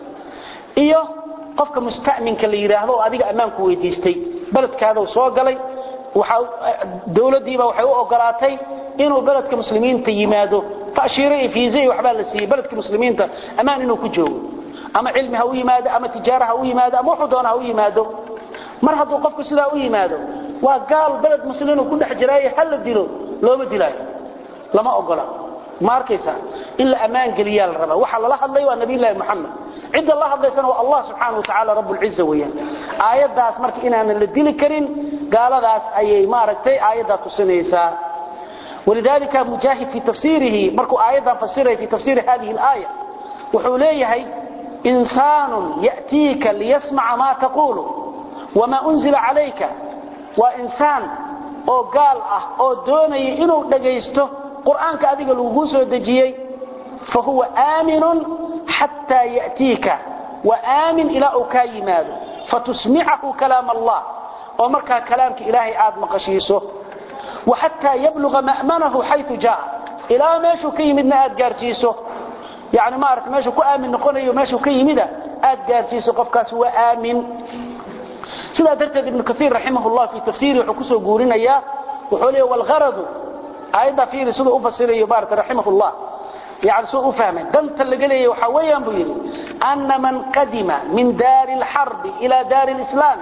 iyo qofka musta'minka la yiraahdo adiga amaan ku weydiistay baladkaada soo galay waxa dawladdiiba waxay u ogolaatay inuu baladka muslimiinta yimaado taashiray fiisay waxba la siiyay baladka muslimiinta amaan inuu ku joogo ama cilmi ha u yimaado ama tijaara ha u yimaado ama wuxuu doona ha u yimaado mar hadduu qofku sidaa u yimaado waa gaal balad muslimiin ku dhex jiray hal dilo looma dilaayo lama ogola markaysa illa amaan galiyaal raba waxa la hadlay waa nabi ilaahi maxamed cid allah hadlaysana waa allah subhanahu wa ta'ala rabbul izza weeyaan aayadaas markii inaan la dili karin gaaladaas ayay maaragtay aayada tusinaysaa ولذلك مجاهد في تفسيره مركو آية فسره في تفسير هذه الآية وحوليه إنسان يأتيك ليسمع ما تقول وما أنزل عليك وإنسان أو قال أو دوني إنه دقيسته قرآن كأذيك الوغوس ودجيي فهو آمن حتى يأتيك وآمن إلى أكايماده فتسمعه كلام الله ومركا كلامك إلهي آد مقشيسه وحتى يبلغ مأمنه حيث جاء إلى ما شو كيمدنا آد قارسيسه يعني ما أردت ماشي كو آمن نقول ماشي كيمدا آد قارسيسه قفكاس هو آمن سيدا درتد ابن كثير رحمه الله في تفسيره وحكسه قولنا إياه وحوله والغرض أيضا في رسوله أفسره يبارك رحمه الله يعني سوء فهمه دمت اللي قال لي وحويا بيري أن من قدم من دار الحرب إلى دار الإسلام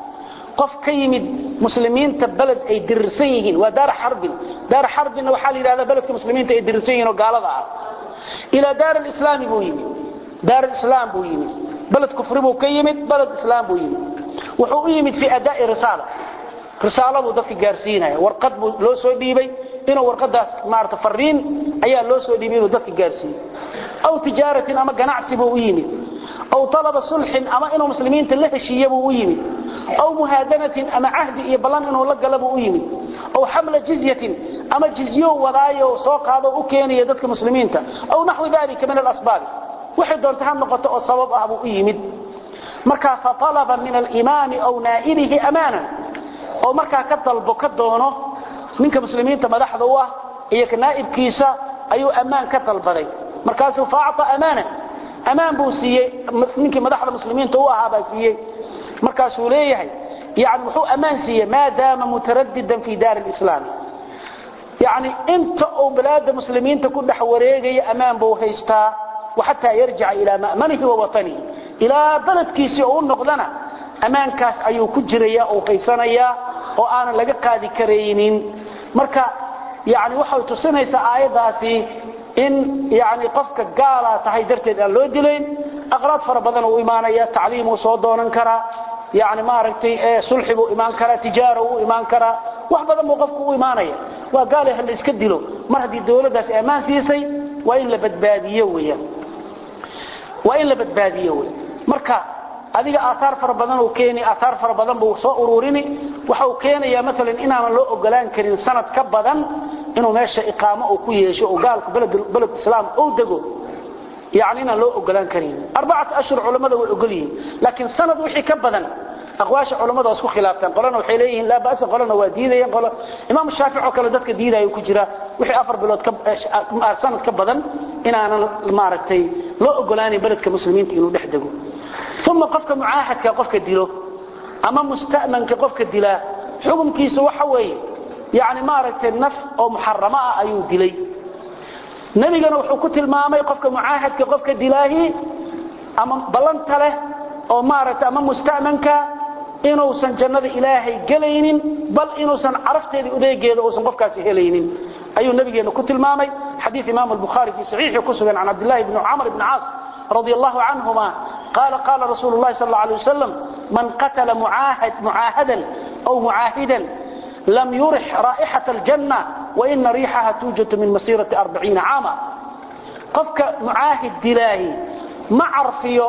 قف كيمد مسلمين تبلد أي درسيهن ودار حرب دار حرب وحال إلى هذا بلد مسلمين أي درسيهن وقال ذا إلى دار الإسلام بويمي دار الإسلام بويمي بلد كفر بوكيمد بلد إسلام بويمي وحويمد في أداء رسالة رسالة وضفي قارسينها ورقد لو سوى ديبي إنه ورقد مارت فرين أيها لو سوى ديبي وضفي قارسين أو تجارة أما قناعسي بويمي أو طلب صلح أما إنه مسلمين تلهشي يبو يمد أو مهادنة أما عهد يبلان إنه لقلبه يمد أو حمل جزية أما جزيو وضايو سوق هذا أوكيني يددك مسلمين أو نحو ذلك من الأسباب وحد دونتها نقطة الصواب أبو يمد مركا فطلب من الإمام أو نائله أمانا أو مركا كطلب كدونه منك مسلمين تمدحضوه إياك نائب كيسا أيو أمان كطلب ذي مركا فأعطى أمانا أمان بوسية منك مدحض المسلمين توها باسية مركا سوليه يعني وحو أمان سية ما دام مترددا في دار الإسلام يعني انت أو بلاد المسلمين تكون حوريقي أمان بوهيستا وحتى يرجع إلى مأمنه ووطنه إلى بلد كيسي أو النقلنا أمان كاس أيو كجريا أو قيسانيا أو آنا لقى قادي كرينين مركا يعني وحاو تسنيس آياداسي إن يعني قفك قالا تحي درتد أن لو دلين أغراض فربضان وإيمانيا تعليم وصودون انكرا يعني ما ركتي صلحب وإيمان كرا تجارة وإيمان كرا وحبضان موقفك وإيمانيا وقال هل اسكدلو مرهدي الدولة داس أمان سيسي وإلا بدباديوية وإلا بدباديوية مركا هذه آثار فربضان وكيني آثار فربضان بوصاء أروريني وحاو كيني مثلا إنا من لو أقلان كرين سنة كبضان إنه ماشى إقامة أو كويش أو قال بلد بلد الإسلام أو دقو يعني إنا لو أقلان كرين أربعة أشهر علماء والأقلين لكن سنة وحي كبضان أقواش علماء واسكو خلافتان قلنا وحيليهن لا بأس قلنا وديدين قال إمام الشافعي وكلا دادك ديدا يكجرا وحي أفر بلد كب سنة كبضان إنا أنا المارتي لو أقلاني بلد كمسلمين تينو دحدقو ثم قفك معاهد كقفك الدلو أما مستأمن كقفك الدلا حكم كيس وحوي يعني مارت النف أو محرمة أيو دلي نبي قالوا حكوت المامي قفك معاهد كقفك الدلاهي أما بلنت له أو مارت أما مستأمن ك إنه سن جنة إلهي قلين بل إنه سن عرفت هذه أذيك أو سن قفك سهلين أيو النبي قالوا كت المامي حديث إمام البخاري في صحيح يقصد عن عبد الله بن عمر بن عاص رضي الله عنهما قال قال رسول الله صلى الله عليه وسلم من قتل معاهد معاهدا أو معاهدا لم يرح رائحة الجنة وإن ريحها توجد من مسيرة أربعين عاما قفك معاهد دلاهي ما عرفيه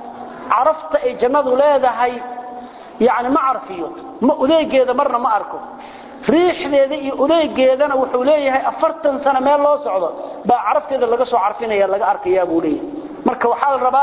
عرفت أي جنة لا هي يعني ما عرفيه ما أذيك هذا مرة ما أركب ريح ذي أذيك هذا وحوليه أفرتن سنة ما الله صعده بعرفت هذا اللي قصوا عارفين يا اللي أرك يا أبو لي مركب وحال رباه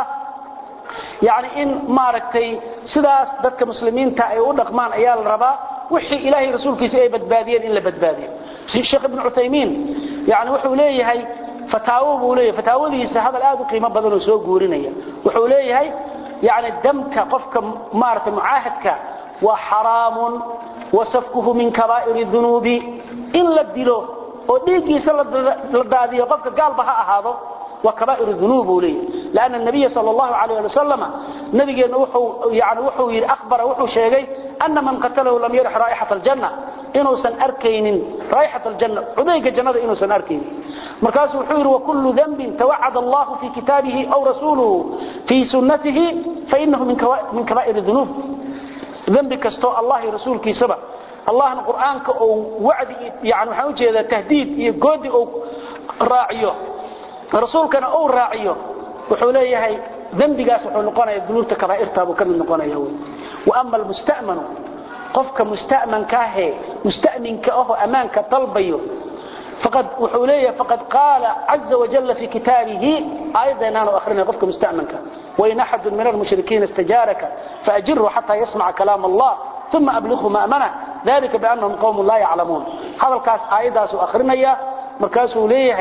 يعني إن ماركتي سداس dadka muslimiinta ay u dhaqmaan ayaa la rabaa wixii ilaahay rasuulkiisa ay badbaadiyeen in la badbaadiyo Sheikh Ibn Uthaymeen yani wuxuu leeyahay fataawo buu leeyahay fataawadiisa hadal aad u qiimo badan oo soo guurinaya wuxuu leeyahay yani damka qofka maarta muaahadka wa haramun wa safkuhu min kaba'ir dhunubi in la dilo oo dhiigiisa la daadiyo qofka gaalba ha ahaado وكبائر الذنوب لي لأن النبي صلى الله عليه وسلم نبي وحو يعني وحو أخبر وحو شيء أن من قتله لم يرح رائحة الجنة إنه سن أركين رائحة الجنة عديك الجنة إنه سن أركين مركز الحير وكل ذنب توعد الله في كتابه أو رسوله في سنته فإنه من من كبائر الذنوب ذنب كستو الله رسول كي سبع الله القرآن أو وعد يعني حوجه هذا تهديد يقود أو راعيه رسولك أنا أول راعيه وحوليه هاي ذنبي قاس وحولقنا يدلوك كبائرتها وكم نقنا يهوي وأما المستأمن قفك مستأمن كاهي مستأمن كأهو أمانك طلبيه فقد وحوليه فقد قال عز وجل في كتابه أيضا أنا وأخرنا قفك مستأمنك وإن أحد من المشركين استجارك فأجره حتى يسمع كلام الله ثم أبلغه مأمنه ذلك بأنهم قوم لا يعلمون هذا الكاس أيضا وأخرنا مركاسه ليه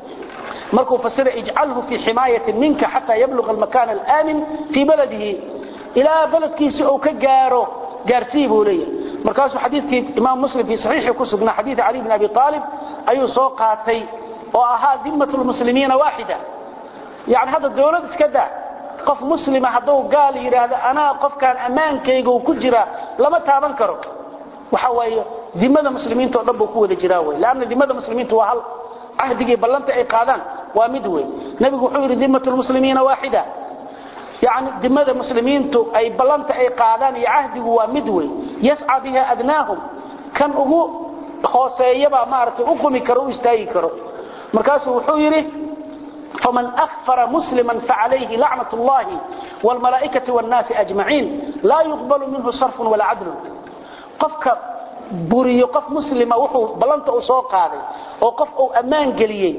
مركو فسر اجعله في حماية منك حتى يبلغ المكان الآمن في بلده إلى بلد كيسي أو كجاره جارسيبه ليه مركز حديث إمام مسلم في صحيح كسبنا حديث علي بن أبي طالب أي سوقاتي وأها ذمة المسلمين واحدة يعني هذا الدولة كذا قف مسلم هذا قال هذا أنا قف كان أمان كيجو كجرا لما تابنكره وحوي ذمة المسلمين تقربوا قوة جراوي لأن ذمة المسلمين توهل عهدي بلنت أي قادان ومدوي نبي وحور ذمة المسلمين واحدة يعني ذمة المسلمين تو أي بلنت أي قادان عهدي ومدوي يسعى بها أدناهم كان أبو خاصيبا مارت أقومي كرو استاي كرو مركز وحوره فمن أخفر مسلما فعليه لعنة الله والملائكة والناس أجمعين لا يقبل منه صرف ولا عدل قفك بريو قف مسلم وحو بلنت أسوق هذا وقف أو أمان قليي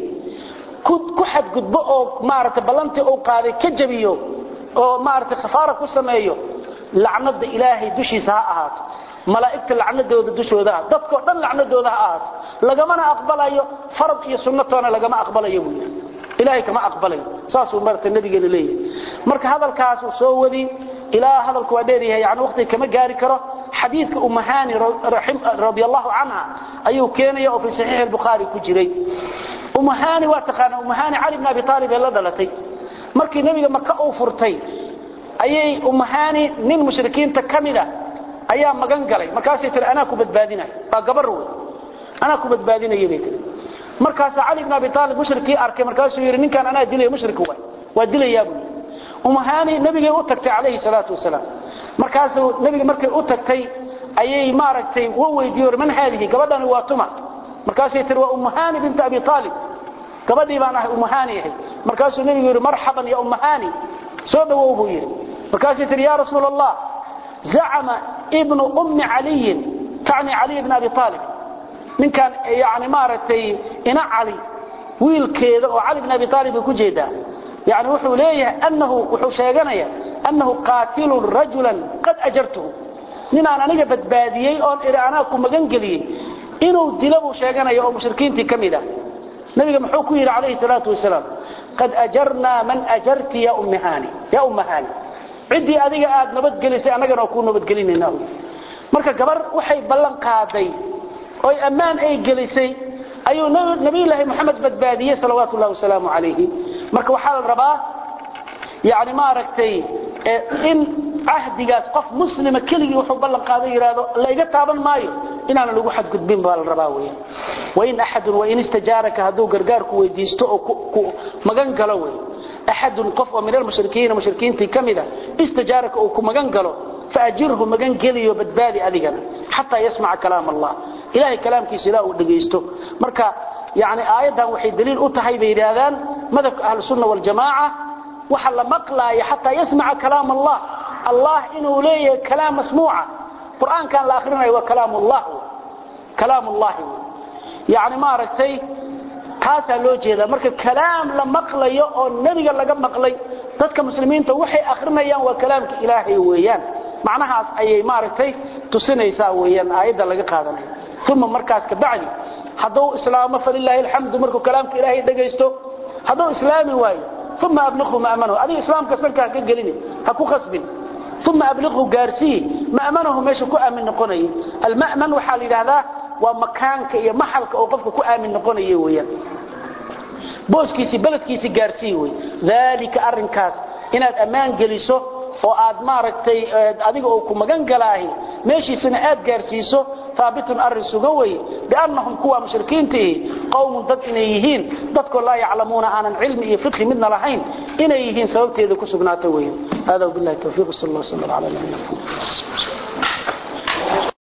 كحد قد بقو مارت بلنت أو قاذي كجبيو أو مارت خفارة كسميو لعنة إلهي دشي ساءهات ملائكة لعنة دوذا دشو ذا دفكو دن لعنة دوذا هات لقمنا أقبل أيو فرض إيا سنتنا لقما أقبل أيو إلهي كما أقبل أيو ساسو مرت النبي قال لي مرك هذا الكاس وسودي إلى هذا الكواديري يعني وقتي كما قاري كره حديث أم هاني رضي الله عنها أيو كان يأو في صحيح البخاري كجري أم هاني واتقانا أم هاني علي بن أبي طالب يلا دلتي مركي النبي مكة أوفرتي أي أم هاني من مشركين تكملة أيام مغنقلي مركاسي ترى أنا كبت بادنا فقبروا أنا كبت بادنا يبيتني مركاس علي بن أبي طالب مشركي أركي مركاسي يرنين كان أنا أدلي مشرك هو وأدلي يا ابني أم هاني النبي أتكتي عليه الصلاة والسلام مركاس النبي مركي أتكتي أي ماركتي وهو يدير من هذه قبضنا واتما مركاسي ترى أم هاني بنت أبي طالب قبضي بانه أم هاني مركاس النبي يقول مرحبا يا أم هاني سوى وابوه مركاسي ترى يا رسول الله زعم ابن أم علي تعني علي بن أبي طالب من كان يعني مارتي إنا علي ويل كذا وعلي بن أبي طالب كجيدا يعني وحو ليه أنه وحو شيغانيا أنه قاتل رجلا قد أجرته من أنا نجبت باديي أو إراناكم مغنقلي إنه دلبوا شيغانيا أو مشركين تكمدا نبي محوكي عليه الصلاة والسلام قد أجرنا من أجرت يا أم هاني يا أم هاني عدي أذيك آد نبت قليسي أنا قنا أكون نبت قليني ناو مركا قبر وحي بلن قادي أي أمان أي قليسي أيو نبي الله محمد بدبادية صلوات الله وسلامه عليه مركا وحال الرباه يعني ما ركتي إن عهدي قاس قف مسلم كلي وحب بلن قادي يرادو لا يقطابا مايو إن أنا لقو حد قدبين بال الرباوية وإن أحد وإن استجارك هدو قرقارك ويديستو مغان قلوي أحد قف من المشركين مشركين تكمدة استجارك أو كمغان قلو فأجره مغان قلي وبدبالي أذيقنا حتى يسمع كلام الله إلهي كلام كيسلاء ودقيستو مركا يعني آياتها وحي دليل أتحي بإرادان مذهب أهل السنة والجماعة وحل مقلاي حتى يسمع كلام الله الله إنه ليه كلام مسموعة القرآن كان الآخرين هو كلام الله كلام الله يعني ما رأيتي كاسا لو جيدا مركا كلام لما مقلي أو النبي لقى مقلي ذاتك مسلمين توحي آخرنا يان وكلامك إلهي ويان معناها أي ما رأيتي تسنى يساويان آيدا لقى قادنا ثم مركزك بعدي حضو إسلام فلله الحمد مركو كلامك إلهي دقيستو حضو إسلامي واي ثم أبلغه ما أمنه هذه إسلام كسنك هكذلني هكو خصبين ثم أبلغه قارسيه ما أمنه ماشي كو آمن نقوني المأمن وحالي هذا ومكانك يا محلك أو قفك كو آمن نقوني ويا بوسكيسي بلدكيسي قارسيه وي ذلك أرنكاس إناد أمان قليسو oo aad maaragtay adiga oo ku magan galaahi meeshii sina aad gaarsiiso ثابت الرسول بأنهم كوا مشركينته قوم ضد إنيهين ضدك لا يعلمون عن العلم يفقه من لحين إنيهين سوبته ذو كسبناته هذا وبالله التوفيق صلى الله عليه وسلم على نبينا محمد.